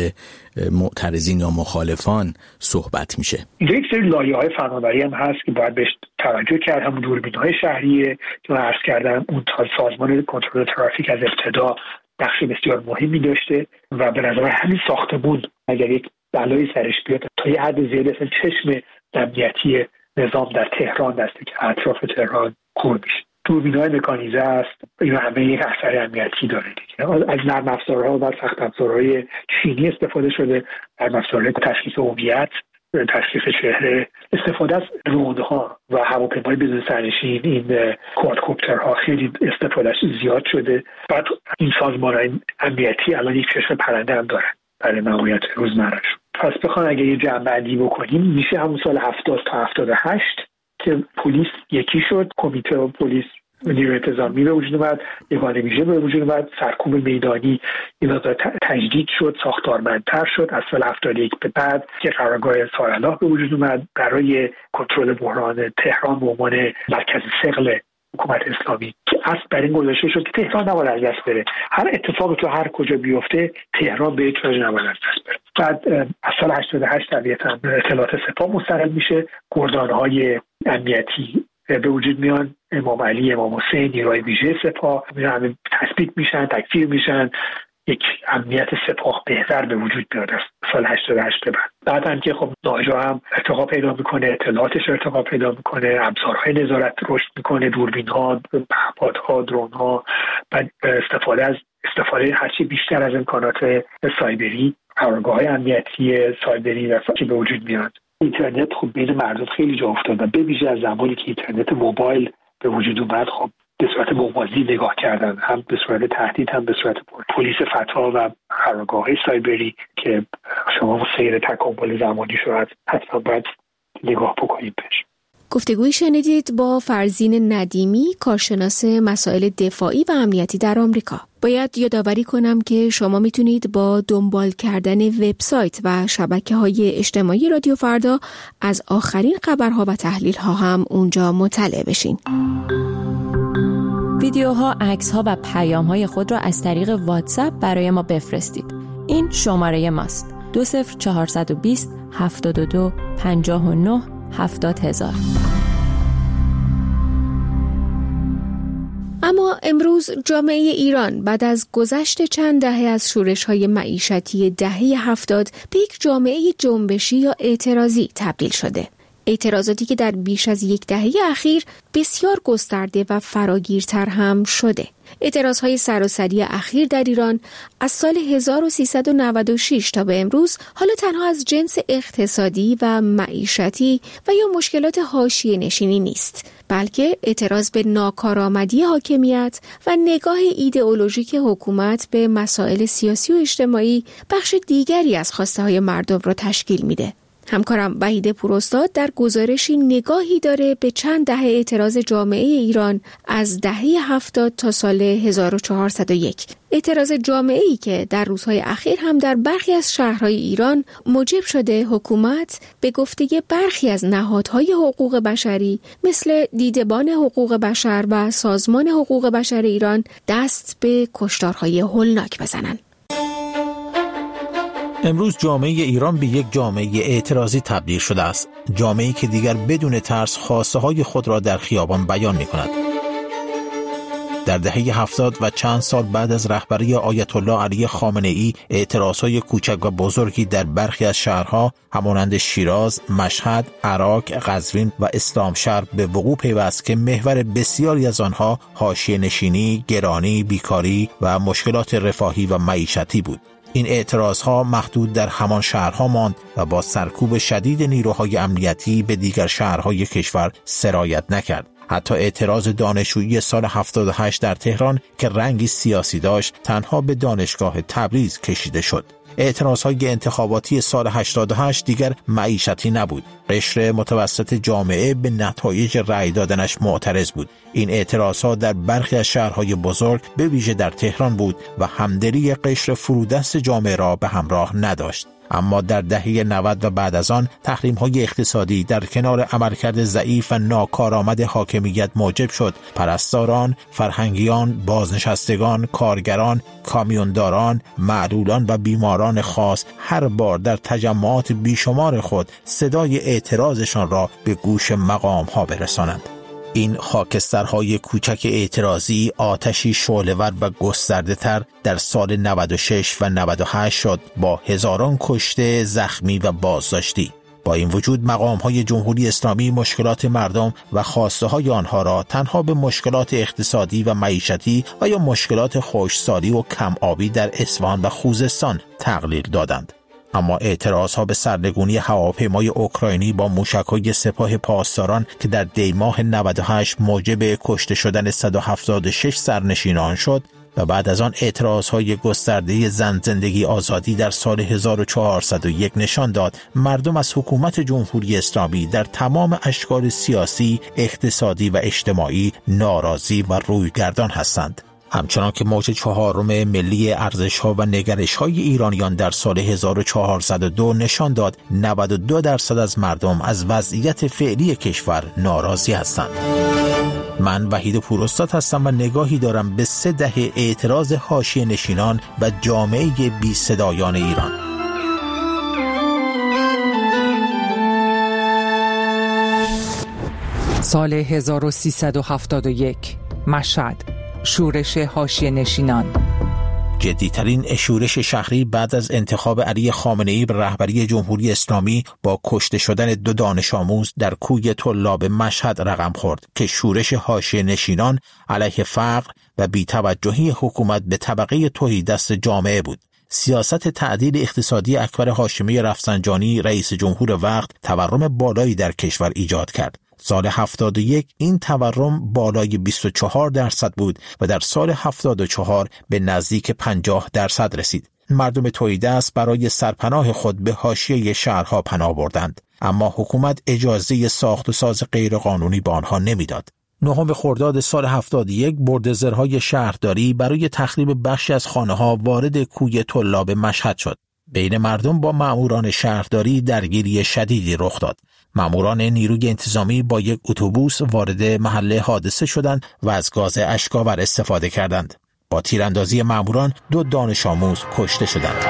F: معترضین یا مخالفان صحبت میشه.
E: یک سری لایه‌های فناوری هم هست که باید بهش توجه کرد. همون دوربین‌های شهریه که من عرض کردم، اون تا سازمان کنترل ترافیک از ابتدا نقش بسیار مهمی داشته و به نظر همین ساختمون اگر یک بلایی سرش بیاد تا یه حد زیادی اصلا چشم امنیتی نظام در تهران دسته که اطراف تهران کور میشه. دوربین‌های مکانیزه است، این همه یک اثر امنیتی داره دیگه. از نرم افزارها و سخت افزارهای چینی استفاده شده، نرم افزارهای تشخیص هویت، تشخیص چهره، استفاده از درون‌ها و هواپیمای بدون سرنشین، این کوادکوپترها خیلی استفادهش زیاد شده. بعد این سازمان‌های امنیتی الان یک چشم پرنده هم دارن برای ماموریت روزمره‌اش. پس بخوام اگه یه جمع‌بندی بکنیم میشه همون سال هفتاد تا هفتاد و هشت که پلیس یکی شد، کمیته پلیس نیروی انتظامی به وجود اومد، یگان ویژه به وجود اومد، سرکوب میدانی این تجدید شد، ساختارمندتر شد. از سال هفتاد و یک به بعد که قرارگاه سارالله به وجود اومد برای کنترل بحران تهران به عنوان مرکز ثقل حکومت اسلامی که اصل بر این گذاشته شد که تهران نباید از دست بره. هر اتفاقی تو هر کجا بیفته تهران به هیچ وجه نباید از دست بره. بعد از سال هشتاد و هشت طبیعتاً اطلاعات سپاه مستقل میشه، گردانهای امنیتی به وجود میان، امام علی، امام حسین، نیروهای ویژه سپاه همه تثبیت میشن، تکثیر میشن، یک امنیت سپاه بهتر به وجود میاد از سال هشتاد و هشت بعد. بعد هم که خب ناجا هم ارتقا پیدا میکنه، اطلاعاتش ارتقا پیدا میکنه، ابزارهای نظارت رشد میکنه، دوربین‌ها، پهپادها، درون‌ها، بعد استفاده از استفاده هرچی بیشتر از امکانات سایبری، قرارگاه‌های امنیتی سایبری که به وجود میاد. اینترنت خب بین مردم خیلی جا افتاد و به ویژه از زمانی که اینترنت موبایل به وجود اومد خب به صورت موازی نگاه کردن، هم به صورت تهدید هم به صورت پلیس فتا و قرارگاه‌های سایبری که شما سیر تکامل زمانی شد حتما باید نگاه بکنید بهش.
A: گفتگویی شنیدید با فرزین ندیمی، کارشناس مسائل دفاعی و امنیتی در آمریکا. باید یادآوری کنم که شما میتونید با دنبال کردن وبسایت و شبکه‌های اجتماعی رادیو فردا از آخرین خبرها و تحلیل‌ها هم اونجا مطلع بشین.
G: ویدیوها، عکس‌ها و پیام‌های خود را از طریق واتساپ برای ما بفرستید. این شماره ماست: دو صفر چهارصد و بیست هفتاد و دو پنجاه و نه هفتاد هزار.
A: اما امروز جامعه ایران بعد از گذشت چند دهه از شورش‌های معیشتی دهه هفتاد به یک جامعه جنبشی یا اعتراضی تبدیل شده. اعتراضاتی که در بیش از یک دهه اخیر بسیار گسترده و فراگیرتر هم شده. اعتراضهای سراسری اخیر در ایران از سال هزار و سیصد و نود و شش تا به امروز حالا تنها از جنس اقتصادی و معیشتی و یا مشکلات حاشیه نشینی نیست، بلکه اعتراض به ناکارآمدی حاکمیت و نگاه ایدئولوژیک حکومت به مسائل سیاسی و اجتماعی بخش دیگری از خواسته‌های مردم را تشکیل میده. همکارم وحید پوراستاد در گزارشی نگاهی داره به چند دهه اعتراض جامعه ایران از دهه هفتاد تا سال هزار و چهارصد و یک. اعتراض جامعه‌ای که در روزهای اخیر هم در برخی از شهرهای ایران موجب شده حکومت به گفته برخی از نهادهای حقوق بشری مثل دیدبان حقوق بشر و سازمان حقوق بشر ایران دست به کشتارهای هولناک بزنن.
H: امروز جامعه ایران به یک جامعه اعتراضی تبدیل شده است. جامعه‌ای که دیگر بدون ترس خواسته‌های خود را در خیابان بیان می‌کند. در دهه هفتاد و چند سال بعد از رهبری آیت الله علی خامنه ای، اعتراضهای کوچک و بزرگی در برخی از شهرها همانند شیراز، مشهد، عراق، قزوین و اسلامشهر به وقوع پیوست که محور بسیاری از آنها حاشیه نشینی، گرانی، بیکاری و مشکلات رفاهی و معیشتی بود. این اعتراضها محدود در همان شهرها ماند و با سرکوب شدید نیروهای امنیتی به دیگر شهرهای کشور سرایت نکرد. حتی اعتراض دانشجویی سال هفتاد و هشت در تهران که رنگی سیاسی داشت، تنها به دانشگاه تبریز کشیده شد. اعتراضهای انتخاباتی سال هشتاد و هشت دیگر معیشتی نبود. قشر متوسط جامعه به نتایج رأی دادنش معترض بود. این اعتراضها در برخی از شهرهای بزرگ به ویژه در تهران بود و همدلی قشر فرودست جامعه را به همراه نداشت. اما در دهه نود و بعد از آن تحریم‌های اقتصادی در کنار عملکرد ضعیف و ناکارآمد حاکمیت موجب شد پرستاران، فرهنگیان، بازنشستگان، کارگران، کامیونداران، معلولان و بیماران خاص هر بار در تجمعات بیشمار خود صدای اعتراضشان را به گوش مقام‌ها برسانند. این خاکسترهای کوچک اعتراضی آتشی شعله‌ور و گسترده تر در سال نود و شش و نود و هشت شد با هزاران کشته، زخمی و بازداشتی. با این وجود مقام‌های جمهوری اسلامی مشکلات مردم و خواسته‌های آنها را تنها به مشکلات اقتصادی و معیشتی و یا مشکلات خشکسالی و کم آبی در اصفهان و خوزستان تقلیل دادند. اما اعتراضها به سرنگونی هواپیمای اوکراینی با موشک‌های سپاه پاسداران که در دی ماه نود و هشت موجب کشته شدن صد و هفتاد و شش سرنشینان شد و بعد از آن اعتراضهای گسترده زن زندگی آزادی در سال هزار و چهارصد و یک نشان داد مردم از حکومت جمهوری اسلامی در تمام اشکال سیاسی، اقتصادی و اجتماعی ناراضی و رویگردان هستند. همچنان که موج چهارم ملی ارزش‌ها و نگرش‌های ایرانیان در سال هزار و چهارصد و دو نشان داد نود و دو درصد از مردم از وضعیت فعلی کشور ناراضی هستند. من وحید پوراستاد هستم و نگاهی دارم به سه دهه اعتراض حاشیه نشینان و جامعه بی صدایان ایران.
I: سال هزار و سیصد و هفتاد و یک، مشهد، شورش حاشیه نشینان.
H: جدیترین شورش شهری بعد از انتخاب علی خامنه ای به رهبری جمهوری اسلامی با کشته شدن دو دانش آموز در کوی طلاب مشهد رقم خورد که شورش حاشیه نشینان علیه فقر و بی‌توجهی حکومت به طبقه تهیدست جامعه بود. سیاست تعدیل اقتصادی اکبر هاشمی رفسنجانی رئیس جمهور وقت تورم بالایی در کشور ایجاد کرد. سال هفتاد و یک این تورم بالای بیست و چهار درصد بود و در سال هفتاد و چهار به نزدیک پنجاه درصد رسید. مردم تهیدست برای سرپناه خود به حاشیه شهرها پناه بردند، اما حکومت اجازه ساخت و ساز غیرقانونی به آنها نمیداد. نهم خرداد سال هفتاد و یک بولدوزرهای شهرداری برای تخریب بخشی از خانه‌ها وارد کوی طلاب مشهد شد. بین مردم با ماموران شهرداری درگیری شدیدی رخ داد. ماموران نیروی انتظامی با یک اتوبوس وارد محل حادثه شدند و از گاز اشک‌آور استفاده کردند. با تیراندازی ماموران دو دانش آموز کشته شدند.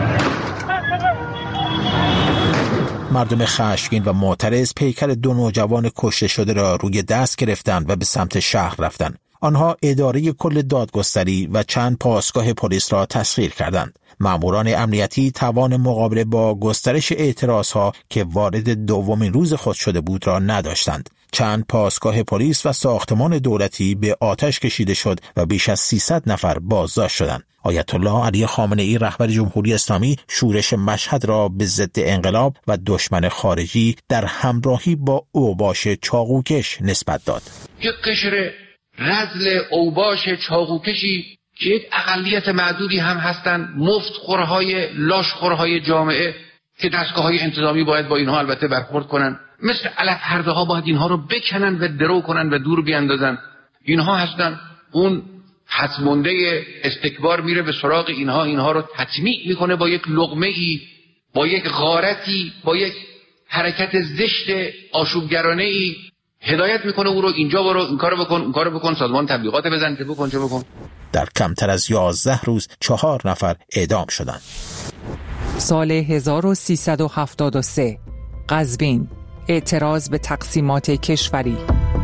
H: مردم خشمگین و معترض پیکر دو نوجوان کشته شده را روی دست گرفتند و به سمت شهر رفتند. آنها اداره کل دادگستری و چند پاسگاه پلیس را تسخیر کردند. ماموران امنیتی توان مقابله با گسترش اعتراضها که وارد دومین روز خود شده بود را نداشتند. چند پاسگاه پلیس و ساختمان دولتی به آتش کشیده شد و بیش از سیصد نفر بازداشت شدند. آیت الله علی خامنه ای رهبر جمهوری اسلامی شورش مشهد را به ضد انقلاب و دشمن خارجی در همراهی با اوباش چاقوکش نسبت داد.
J: یک قشر رذل اوباش چاقوکشی که یک اقلیت معدودی هم هستند، مفتخورهای لاشخورهای جامعه که دستگاه‌های انتظامی باید با اینها البته برخورد کنن، مثل علف هرده ها باید اینها رو بکنن و درو کنن و دور بیاندازن. اینها هستن. اون حتمونده استکبار میره به سراغ اینها، اینها رو تطمیع میکنه با یک لقمه‌ای، با یک غارتی، با یک حرکت زشت آشوبگرانه‌ای هدایت میکنه او رو اینجا برو، این کارو بکن، اون کارو بکن، سازمان تبلیغات بزن، چه بکن چه بکن.
H: در کمتر از یازده روز چهار نفر اعدام شدند.
I: سال هزار و سیصد و هفتاد و سه، قزوین، اعتراض به تقسیمات کشوری.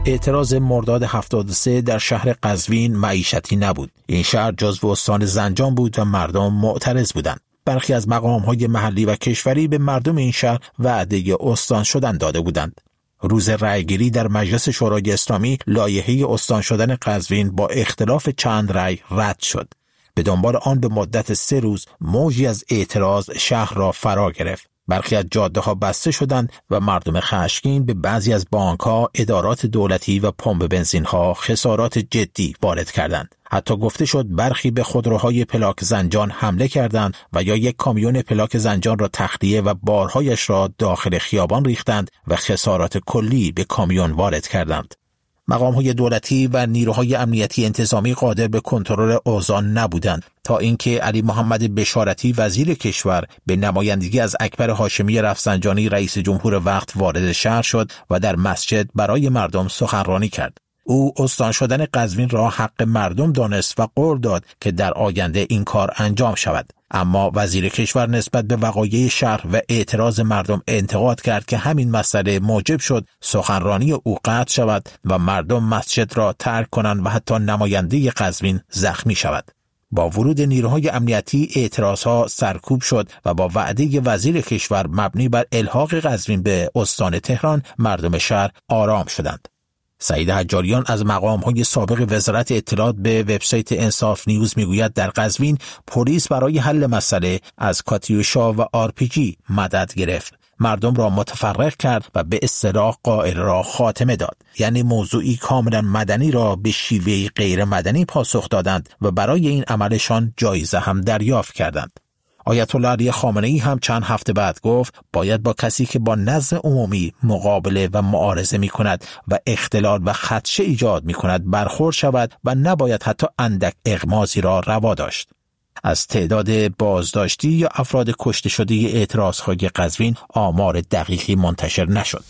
H: اعتراض مرداد هفتاد و سه در شهر قزوین معیشتی نبود. این شهر جزو استان زنجان بود و مردم معترض بودند. برخی از مقام‌های محلی و کشوری به مردم این شهر وعده استان شدن داده بودند. روز رأیگیری در مجلس شورای اسلامی لایحه استان شدن قزوین با اختلاف چند رأی رد شد. به دنبال آن به مدت سه روز موجی از اعتراض شهر را فرا گرفت. برخی از جاده‌ها بسته شدند و مردم خشمگین به بعضی از بانک‌ها، ادارات دولتی و پمپ بنزین‌ها خسارات جدی وارد کردند. حتی گفته شد برخی به خودروهای پلاک زنجان حمله کردند و یا یک کامیون پلاک زنجان را تخلیه و بارهایش را داخل خیابان ریختند و خسارات کلی به کامیون وارد کردند. مقام‌های دولتی و نیروهای امنیتی انتظامی قادر به کنترل اوضاع نبودند تا اینکه علی محمد بشارتی وزیر کشور به نمایندگی از اکبر هاشمی رفسنجانی رئیس جمهور وقت وارد شهر شد و در مسجد برای مردم سخنرانی کرد. او استان شدن قزوین را حق مردم دانست و قول داد که در آینده این کار انجام شود. اما وزیر کشور نسبت به وقایع شهر و اعتراض مردم انتقاد کرد که همین مسئله موجب شد سخنرانی او قطع شود و مردم مسجد را ترک کنند و حتی نماینده قزوین زخمی شود. با ورود نیروهای امنیتی اعتراضها سرکوب شد و با وعده وزیر کشور مبنی بر الحاق قزوین به استان تهران مردم شهر آرام شدند. سعید حجاریان از مقام‌های سابق وزارت اطلاعات به وبسایت انصاف نیوز میگوید در قزوین پلیس برای حل مسئله از کاتیوشا و آر پی جی مدد گرفت. مردم را متفرق کرد و به اصطلاح قائل را خاتمه داد. یعنی موضوعی کاملا مدنی را به شیوه غیر مدنی پاسخ دادند و برای این عملشان جایزه هم دریافت کردند. آیت الله علی خامنه‌ای هم چند هفته بعد گفت باید با کسی که با نظم عمومی مقابله و معارضه می کند و اختلال و خدشه ایجاد می کند برخورد شود و نباید حتی اندک اغمازی را روا داشت. از تعداد بازداشتی یا افراد کشته شده اعتراضهای قزوین آمار دقیقی منتشر نشد.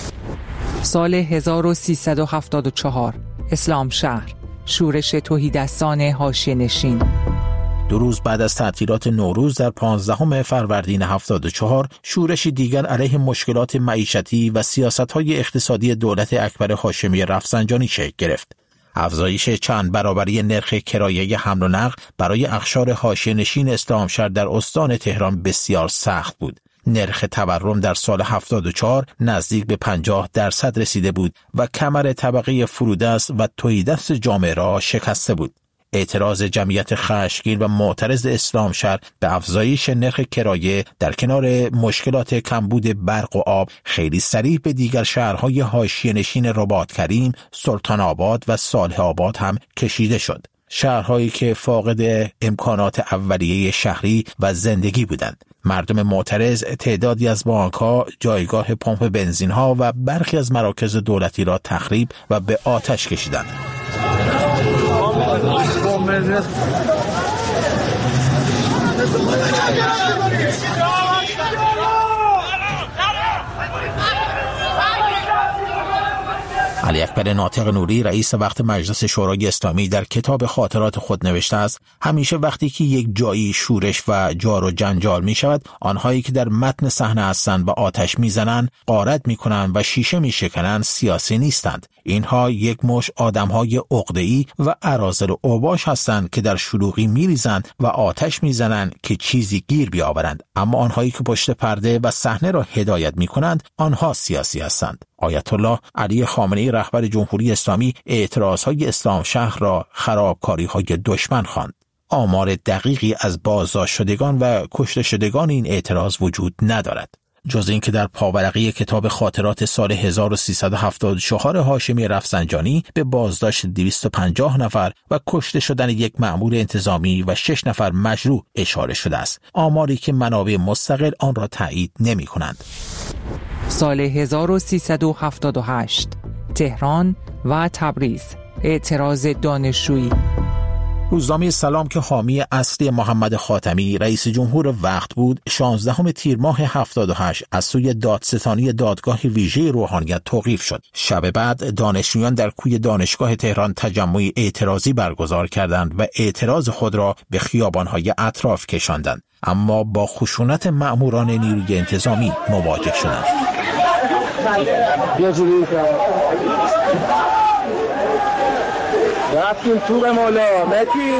I: سال هزار و سیصد و هفتاد و چهار اسلام شهر، شورش تهیدستان حاشیه نشین.
H: دو روز بعد از تعطیلات نوروز در پانزدهم فروردین هفتاد و چهار شورشی دیگر علیه مشکلات معیشتی و سیاست‌های اقتصادی دولت اکبر هاشمی رفسنجانی شکل گرفت. افزایش چند برابری نرخ کرایه حمل و نقل برای اقشار حاشیه نشین اسلامشهر در استان تهران بسیار سخت بود. نرخ تورم در سال هفتاد و چهار نزدیک به پنجاه درصد رسیده بود و کمر طبقه فرودست و تهیدست جامعه را شکسته بود. اعتراض جمعیت خشمگین و معترض اسلامشهر به افزایش نرخ کرایه در کنار مشکلات کمبود برق و آب خیلی سریع به دیگر شهرهای حاشیه نشین رباط کریم، سلطان آباد و صالح آباد هم کشیده شد. شهرهایی که فاقد امکانات اولیه شهری و زندگی بودند. مردم معترض تعدادی از بانک‌ها، جایگاه پمپ بنزین‌ها و برخی از مراکز دولتی را تخریب و به آتش کشیدند. علی اکبر ناطق نوری رئیس وقت مجلس شورای اسلامی در کتاب خاطرات خود نوشته است همیشه وقتی که یک جایی شورش و جار و جنجال می شود آنهایی که در متن صحنه هستند و آتش می زنند، غارت می کنند و شیشه می شکنند سیاسی نیستند. اینها یک مش آدمهای عقده‌ای و اراذل و اوباش هستند که در شلوغی می ریزند و آتش می زنند که چیزی گیر بیاورند. اما آنهایی که پشت پرده و صحنه را هدایت می کنند آنها سیاسی هستند. آیت الله علی خامنه‌ای رهبر جمهوری اسلامی اعتراضهای اسلام شهر را خرابکاری‌های دشمن خواند. آمار دقیقی از بازداشت شدگان و کشته شدگان این اعتراض وجود ندارد. جز این که در پاورقی کتاب خاطرات سال هزار و سیصد و هفتاد و چهار هاشمی رفسنجانی به بازداشت دویست و پنجاه نفر و کشته شدن یک مأمور انتظامی و شش نفر مجروح اشاره شده است. آماری که منابع مستقل آن را تایید نمی کنند.
I: سال هزار و سیصد و هفتاد و هشت تهران و تبریز، اعتراض دانشجویی.
H: روزنامه سلام که حامی اصلی محمد خاتمی رئیس جمهور وقت بود، شانزدهم تیر ماه هفتاد و هشت از سوی دادستانی دادگاه ویژه روحانیت توقیف شد. شب بعد دانشجویان در کوی دانشگاه تهران تجمع اعتراضی برگزار کردند و اعتراض خود را به خیابان‌های اطراف کشاندند، اما با خشونت مأموران نیروی انتظامی مواجه شدند.
K: رفتیم توق مولا متی.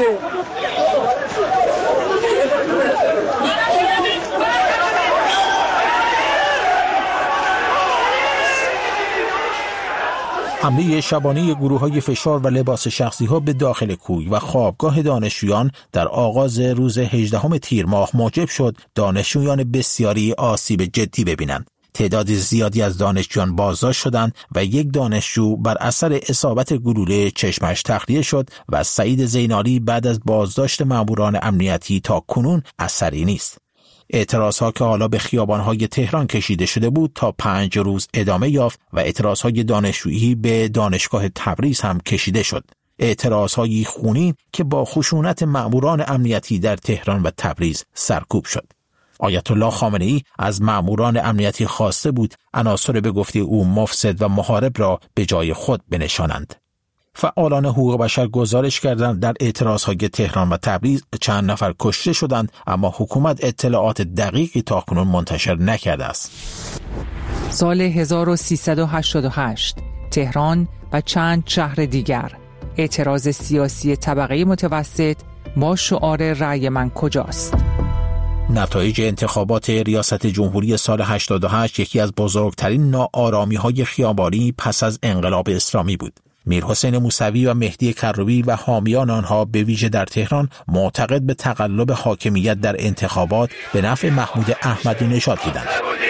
H: حمله شبانه گروه‌های فشار و لباس شخصی‌ها به داخل کوی و خوابگاه دانشجویان در آغاز روز هجدهم تیر ماه موجب شد دانشجویان بسیاری آسیب جدی ببینند. تعداد زیادی از دانشجویان بازداشت شدند و یک دانشجو بر اثر اصابت گلوله چشمش تخلیه شد و سعید زینالی بعد از بازداشت ماموران امنیتی تا کنون اثری نیست. اعتراضها که حالا به خیابان‌های تهران کشیده شده بود تا پنج روز ادامه یافت و اعتراضهای دانشجویی به دانشگاه تبریز هم کشیده شد. اعتراضهای خونین که با خشونت ماموران امنیتی در تهران و تبریز سرکوب شد. آیت الله خامنه‌ای از ماموران امنیتی خواسته بود عناصر به گفته او مفسد و محارب را به جای خود بنشانند. فعالان حقوق بشر گزارش کردند در اعتراضهای تهران و تبریز چند نفر کشته شدند، اما حکومت اطلاعات دقیقی تاکنون منتشر نکرده است.
I: سال هزار و سیصد و هشتاد و هشت تهران و چند شهر دیگر، اعتراض سیاسی طبقه متوسط با شعار رأی من کجاست؟
H: نتایج انتخابات ریاست جمهوری سال هشتاد و هشت یکی از بزرگترین ناآرامی‌های خیابانی پس از انقلاب اسلامی بود. میرحسین موسوی و مهدی کروبی و حامیان آنها به ویژه در تهران معتقد به تقلب حاکمیت در انتخابات به نفع محمود احمدی نژاد بودند.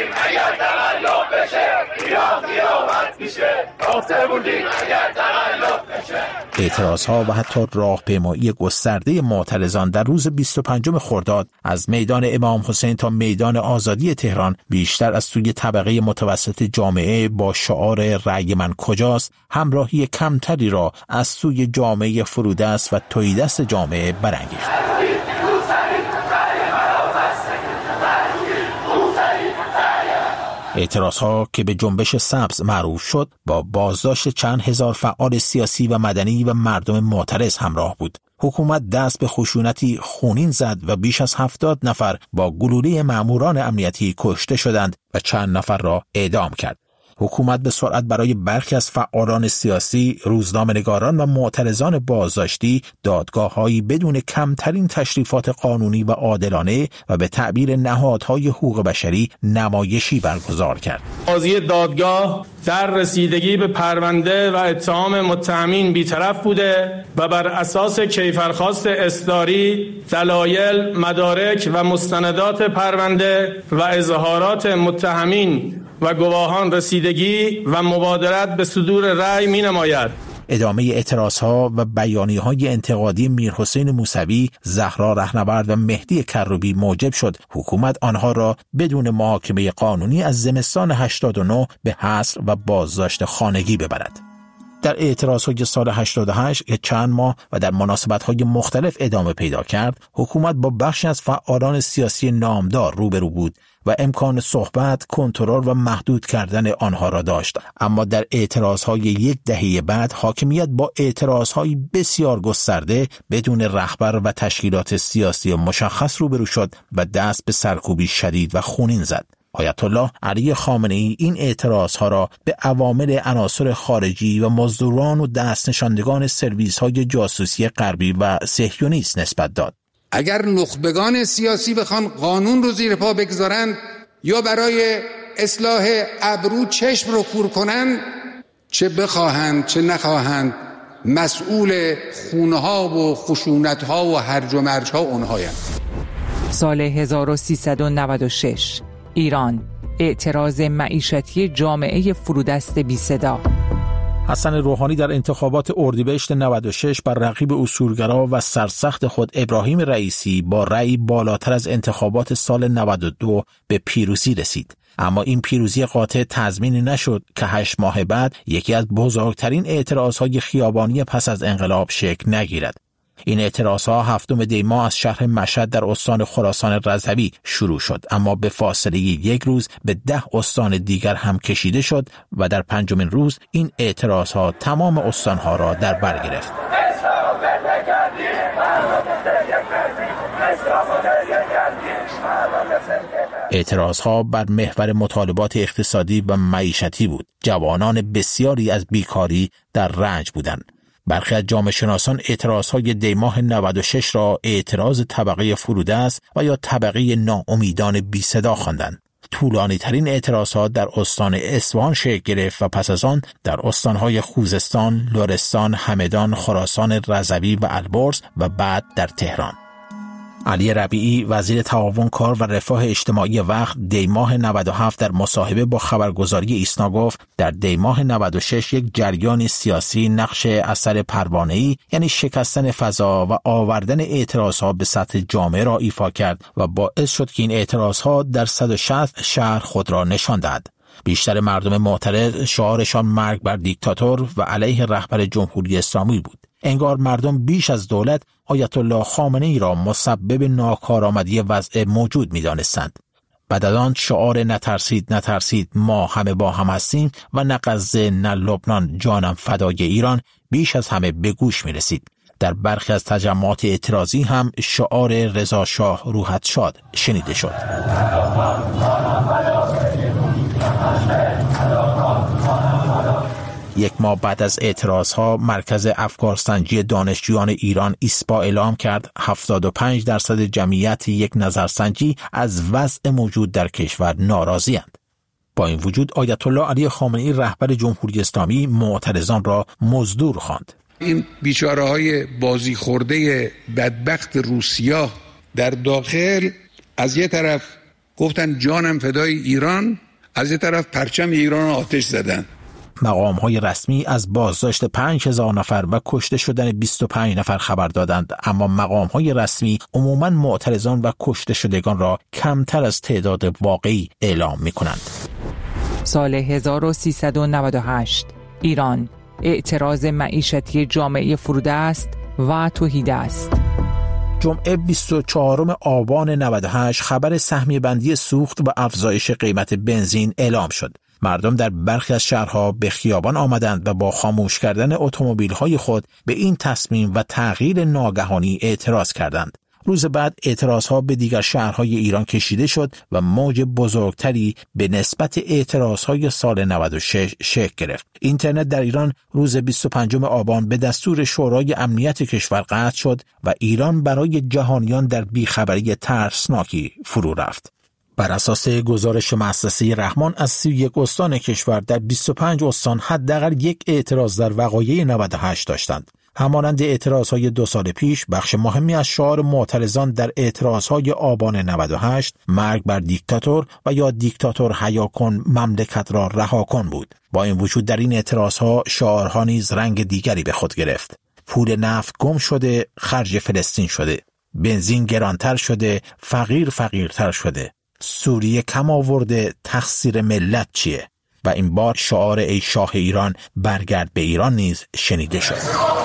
H: اعتراضها و حتی راهپیمایی گسترده معترضان در روز بیست و پنجم خرداد از میدان امام حسین تا میدان آزادی تهران بیشتر از سوی طبقه متوسط جامعه با شعار رأی من کجاست همراهی کمتری را از سوی جامعه فرودست و تهیدست جامعه برانگیخت. اعتراضها که به جنبش سبز معروف شد با بازداشت چند هزار فعال سیاسی و مدنی و مردم معترض همراه بود. حکومت دست به خشونتی خونین زد و بیش از هفتاد نفر با گلوله ماموران امنیتی کشته شدند و چند نفر را اعدام کرد. حکومت به سرعت برای برخی از فعالان سیاسی، روزنامه‌نگاران و معترضان بازداشتی دادگاه‌هایی بدون کمترین تشریفات قانونی و عادلانه و به تعبیر نهادهای حقوق بشری نمایشی برگزار کرد.
L: قاضی دادگاه در رسیدگی به پرونده و اتهام متهمین بی‌طرف بوده و بر اساس کیفرخواست اصداری، دلایل، مدارک و مستندات پرونده و اظهارات متهمین و گواهان رسیدگی و مبادرت به صدور رأی می نماید.
H: ادامه اعتراضها و بیانیه‌های انتقادی میرحسین موسوی، زهرا رهنورد و مهدی کروبی موجب شد حکومت آنها را بدون محاکمه قانونی از زمستان هشتاد و نه به حصر و بازداشت خانگی ببرد. در اعتراضهای سال هشتاد و هشت که چند ماه و در مناسبت‌های مختلف ادامه پیدا کرد، حکومت با بخشی از فعالان سیاسی نامدار روبرو بود و امکان صحبت، کنترل و محدود کردن آنها را داشت. اما در اعتراضهای یک دهه بعد حاکمیت با اعتراضهای بسیار گسترده بدون رهبر و تشکیلات سیاسی مشخص روبرو شد و دست به سرکوبی شدید و خونین زد. آیت الله علی خامنه‌ای این اعتراضها را به عوامل عناصر خارجی و مزدوران و دست نشاندگان سرویس‌های جاسوسی غربی و صهیونیست نسبت داد.
J: اگر نخبگان سیاسی بخوان قانون رو زیر پا بگذارند یا برای اصلاح ابرو چشم رو کور کنند، چه بخواهند چه نخواهند مسئول خونه‌ها و خشونت‌ها و هرج و مرج‌ها اونهایند.
I: سال هزار و سیصد و نود و شش ایران، اعتراض معیشتی جامعه فرودست بی صدا.
H: حسن روحانی در انتخابات اردیبهشت نود و شش بر رقیب اصولگرا و سرسخت خود ابراهیم رئیسی با رأی بالاتر از انتخابات سال نود و دو به پیروزی رسید. اما این پیروزی قاطع تضمینی نشد که هشت ماه بعد یکی از بزرگترین اعتراضهای خیابانی پس از انقلاب شکل نگیرد. این اعتراضها هفتم دی ماه از شهر مشهد در استان خراسان رضوی شروع شد، اما به فاصله یک روز به ده استان دیگر هم کشیده شد و در پنجمین روز این اعتراضها تمام استانها را در بر گرفت. اعتراضها بر محور مطالبات اقتصادی و معیشتی بود. جوانان بسیاری از بیکاری در رنج بودند. برخی از جامعه شناسان اعتراضهای دیماه نود و شش را اعتراض طبقه فرودست و یا طبقه ناامیدان بی صدا خواندند. طولانی ترین اعتراضات در استان اصفهان شکل گرفت و پس از آن در استانهای خوزستان، لرستان، همدان، خراسان رضوی و البرز و بعد در تهران. علی ربیعی وزیر تعاون کار و رفاه اجتماعی وقت دیماه نود و هفت در مصاحبه با خبرگزاری ایسنا گفت در دیماه نود و شش یک جریان سیاسی نقش اثر پروانه‌ای یعنی شکستن فضا و آوردن اعتراضها به سطح جامعه را ایفا کرد و باعث شد که این اعتراضها در صد و شصت شهر خود را نشان دهد. بیشتر مردم معترض شعارشان مرگ بر دیکتاتور و علیه رهبر جمهوری اسلامی بود. انگار مردم بیش از دولت آیت الله خامنه‌ای را مسبب ناکارآمدی وضع موجود می‌دانستند. بعد از آن شعار نترسید نترسید ما همه با هم هستیم و نه غزه نه لبنان جانم فدای ایران بیش از همه به گوش می‌رسید. در برخی از تجمعات اعتراضی هم شعار رضا شاه روحت شاد شنیده شد. یک ماه بعد از اعتراضها مرکز افکارسنجی دانشجویان ایران ایسپا اعلام کرد هفتاد و پنج درصد جمعیت یک نظرسنجی از وضع موجود در کشور ناراضی‌اند. با این وجود آیت الله علی خامنه‌ای رهبر جمهوری اسلامی معترضان را مزدور خواند.
J: این بیچاره های بازی خورده بدبخت روسیا در داخل از یه طرف گفتن جانم فدای ایران، از یه طرف پرچم ایران آتش زدن.
H: مقام‌های رسمی از بازداشت پنج هزار نفر و کشته شدن بیست و پنج نفر خبر دادند، اما مقام‌های رسمی عموماً معترضان و کشته شدگان را کمتر از تعداد واقعی اعلام می‌کنند.
I: سال هزار و سیصد و نود و هشت ایران، اعتراض معیشتی جامعه فرودست و توحیدست.
H: جمعه بیست و چهارم آبان نود و هشت خبر سهمیه بندی سوخت و افزایش قیمت بنزین اعلام شد. مردم در برخی از شهرها به خیابان آمدند و با خاموش کردن اتومبیل‌های خود به این تصمیم و تغییر ناگهانی اعتراض کردند. روز بعد اعتراضها به دیگر شهرهای ایران کشیده شد و موج بزرگتری به نسبت اعتراضهای سال نود و شش شکل گرفت. اینترنت در ایران روز بیست و پنجم آبان به دستور شورای امنیت کشور قطع شد و ایران برای جهانیان در بیخبری ترسناکی فرو رفت. بر اساس گزارش مؤسسه رحمان از سی و یک استان کشور در بیست و پنج استان حداقل یک اعتراض در وقایع نود و هشت داشتند. همانند اعتراضهای دو سال پیش، بخش مهمی از شعار معترضان در اعتراضهای آبان نود و هشت مرگ بر دیکتاتور و یا دیکتاتور حیا کن مملکت را رها کن بود. با این وجود در این اعتراضها شعارها نیز رنگ دیگری به خود گرفت. پول نفت گم شده، خرج فلسطین شده. بنزین گرانتر شده، فقیر فقیرتر شده. سوریه کم آورده، تقصیر ملت چیه؟ و این بار شعار ای شاه ایران برگرد به ایران نیز شنیده شد.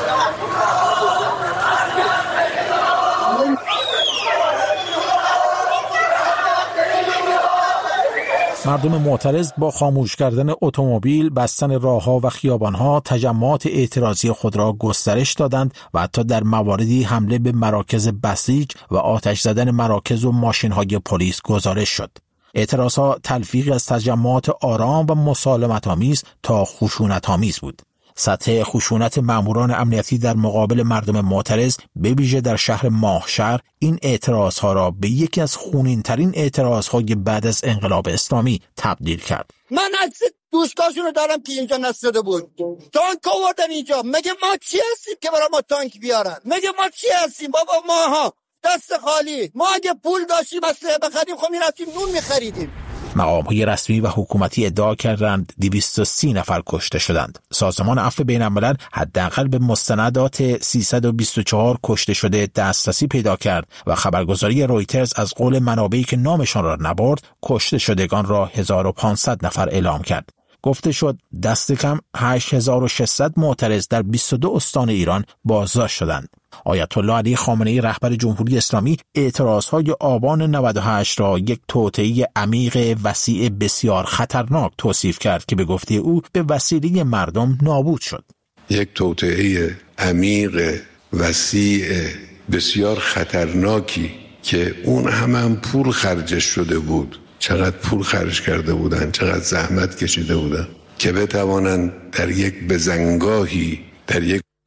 H: مردم معترض با خاموش کردن اتومبیل، بستن راه‌ها و خیابان‌ها تجمعات اعتراضی خود را گسترش دادند و حتی در مواردی حمله به مراکز بسیج و آتش زدن مراکز و ماشین‌های پلیس گزارش شد. اعتراضها تلفیقی از تجمعات آرام و مسالمت‌آمیز تا خشونت‌آمیز بود. سطح خشونت ماموران امنیتی در مقابل مردم معترض به ویژه در شهر ماهشهر این اعتراضها را به یکی از خونین‌ترین اعتراضهای بعد از انقلاب اسلامی تبدیل کرد.
K: من عکس دوستاشون رو دارم که اینجا نساده بود. تانک آوردن اینجا. مگه ما چی هستیم که برای ما تانک بیارن؟ مگه ما چی هستیم بابا؟ ماها دست خالی. ما اگه پول داشتیم اسلحه بخریم خب میرفتیم نون میخریدیم.
H: مقام‌های رسمی و حکومتی ادعا کردند دویست و سی نفر کشته شدند. سازمان عفو بین‌الملل حداقل به مستندات سیصد و بیست و چهار کشته شده دسترسی پیدا کرد و خبرگزاری رویترز از قول منابعی که نامشان را نبرد کشته شدگان را هزار و پانصد نفر اعلام کرد. گفته شد دست کم هشت هزار و ششصد معترض در بیست و دو استان ایران بازداشت شدند. آیت الله علی خامنه‌ای رهبر جمهوری اسلامی اعتراضهای آبان نود و هشت را یک توطئه عمیق وسیع بسیار خطرناک توصیف کرد که به گفته او به وسیله مردم نابود شد.
M: یک توطئه عمیق وسیع بسیار خطرناکی که اون هم, هم پول خرجش شده بود. چقدر پول خرج کرده بودن، چقدر زحمت کشیده بودن که بتوانند در یک بزنگاهی، در یک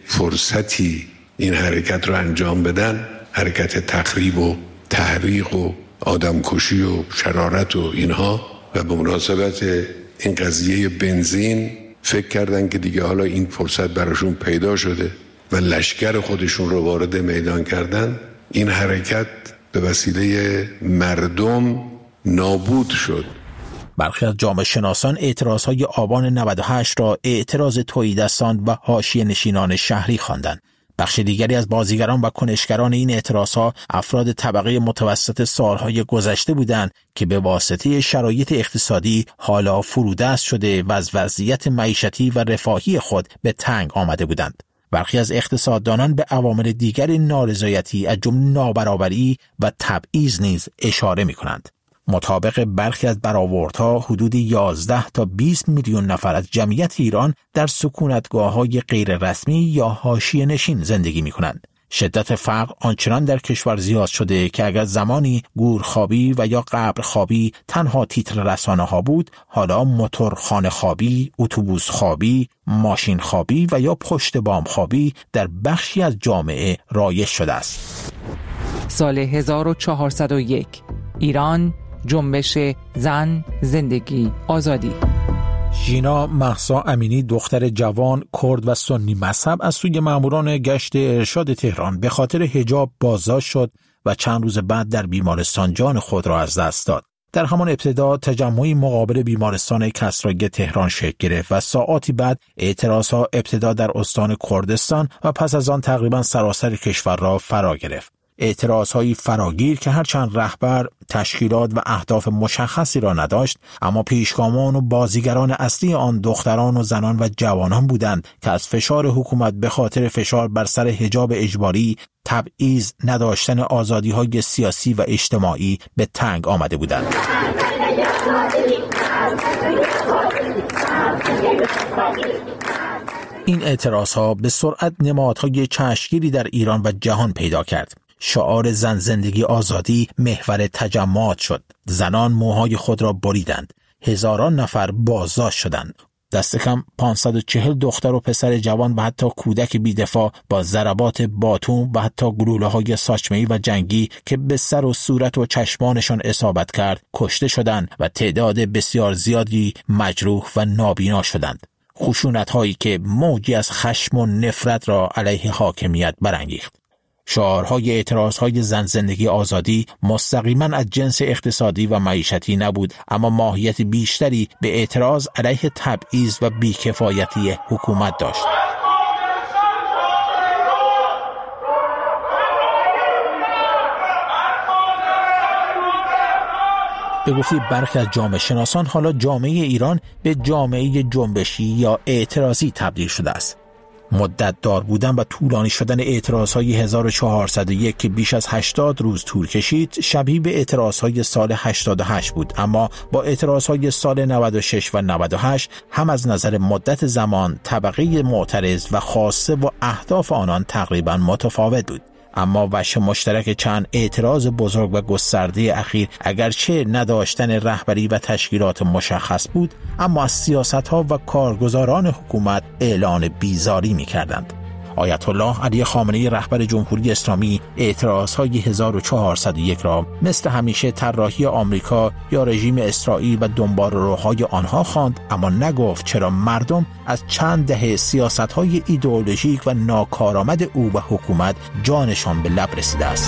M: فرصتی این حرکت رو انجام بدن، حرکت تخریب و تحریق و آدمکشی و شرارت و اینها، و به مناسبت این قضیه بنزین فکر کردن که دیگه حالا این فرصت براشون پیدا شده و لشکر خودشون رو وارد میدان کردن. این حرکت به وسیله مردم نابود شد.
H: برخی از جامعه شناسان اعتراضهای آبان نود و هشت را اعتراض تهیدستان و حاشیه نشینان شهری خواندند. بخش دیگری از بازیگران و کنشگران این اعتراضها افراد طبقه متوسط سالهای گذشته بودند که به واسطه شرایط اقتصادی حالا فرودست شده و از وضعیت معیشتی و رفاهی خود به تنگ آمده بودند. برخی از اقتصاددانان به عوامل دیگر نارضایتی از جمله نابرابری و تبعیض نیز اشاره می‌کنند. مطابق برخی از برآوردها حدود یازده تا بیست میلیون نفر از جمعیت ایران در سکونتگاه‌های غیر رسمی یا حاشیه نشین زندگی می‌کنند. شدت فقر آنچنان در کشور زیاد شده که اگر زمانی گورخوابی و یا قبرخوابی تنها تیتر رسانه‌ها بود، حالا موتورخانه خوابی، اتوبوس خوابی، ماشین خوابی و یا پشت بام خوابی در بخشی از جامعه رایج شده است.
I: سال هزار و چهارصد و یک ایران، جنبش زن، زندگی، آزادی.
H: ژینا مهسا امینی دختر جوان کرد و سنی مذهب از سوی ماموران گشت ارشاد تهران به خاطر حجاب بازداشت شد و چند روز بعد در بیمارستان جان خود را از دست داد. در همان ابتدا تجمعی مقابل بیمارستان کسرایی تهران شکل گرفت و ساعاتی بعد اعتراضها ابتدا در استان کردستان و پس از آن تقریبا سراسر کشور را فرا گرفت. اعتراضهای فراگیر که هرچند رهبر، تشکیلات و اهداف مشخصی را نداشت، اما پیشگامان و بازیگران اصلی آن دختران و زنان و جوانان بودند که از فشار حکومت به خاطر فشار بر سر حجاب اجباری، تبعیض، نداشتن آزادی‌های سیاسی و اجتماعی به تنگ آمده بودند. این اعتراضها به سرعت نمادهای چشمگیری در ایران و جهان پیدا کرد. شعار زن زندگی آزادی محور تجمعات شد. زنان موهای خود را بریدند. هزاران نفر بازداشت شدند. دست کم پانصد و چهل دختر و پسر جوان و حتی کودک بی‌دفاع با ضربات باتون و حتی گلوله‌های ساچمه‌ای و جنگی که به سر و صورت و چشمانشان اصابت کرد کشته شدند و تعداد بسیار زیادی مجروح و نابینا شدند. خشونت‌هایی که موجی از خشم و نفرت را علیه حاکمیت برانگیخت. شعارهای اعتراضهای زن زندگی آزادی مستقیما از جنس اقتصادی و معیشتی نبود، اما ماهیت بیشتری به اعتراض علیه تبعیض و بیکفایتی حکومت داشت. به گفته برخی از جامعه شناسان حالا جامعه ایران به جامعه جنبشی یا اعتراضی تبدیل شده است. مدت دار بودن و طولانی شدن اعتراضهای هزار و چهارصد و یک که بیش از هشتاد روز طول کشید شبیه به اعتراضهای سال هشتاد و هشت بود، اما با اعتراضهای سال نود و شش و نود و هشت هم از نظر مدت زمان، طبقه معترض و خاصه و اهداف آنان تقریبا متفاوت بود. اما وجه مشترک چند اعتراض بزرگ و گسترده اخیر اگرچه نداشتن رهبری و تشکیلات مشخص بود، اما از سیاست‌ها و کارگزاران حکومت اعلان بیزاری می‌کردند. آیت الله علی خامنه‌ای رهبر جمهوری اسلامی اعتراضهای هزار و چهارصد و یک را مثل همیشه طراحی آمریکا یا رژیم اسرائیل و دنباله‌روهای آنها خواند، اما نگفت چرا مردم از چند دهه سیاست‌های ایدئولوژیک و ناکارآمد او و حکومت جانشان به لب رسیده است.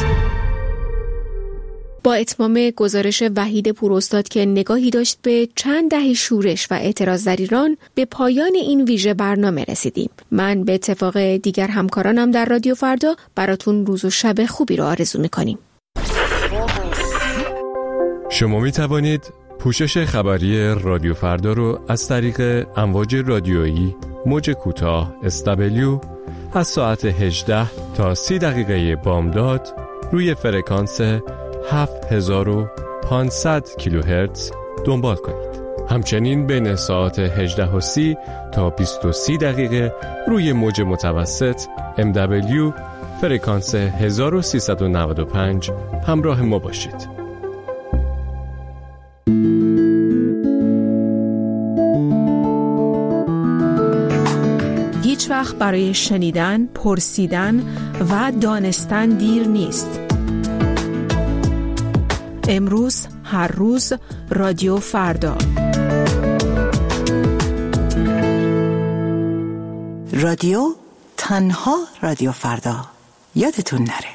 A: با اتمام گزارش وحید پوراستاد که نگاهی داشت به چند دهه شورش و اعتراض در ایران، به پایان این ویژه برنامه رسیدیم. من به اتفاق دیگر همکارانم در رادیو فردا براتون روز و شب خوبی رو آرزو می‌کنیم.
D: شما می توانید پوشش خبری رادیو فردا رو از طریق امواج رادیویی موج کوتاه اس دبلیو از ساعت هجده تا سی دقیقه بامداد روی فرکانس هفت هزار و پانصد کیلوهرتز دنبال کنید. همچنین بین ساعت هجده و سی تا بیست و سه دقیقه روی موج متوسط ام دبلیو فرکانس هزار و سیصد و نود و پنج همراه ما باشید.
G: هیچ وقت
N: وقت برای شنیدن، پرسیدن و دانستن دیر نیست. امروز، هر روز، رادیو فردا.
O: رادیو، تنها رادیو فردا. یادتون نره.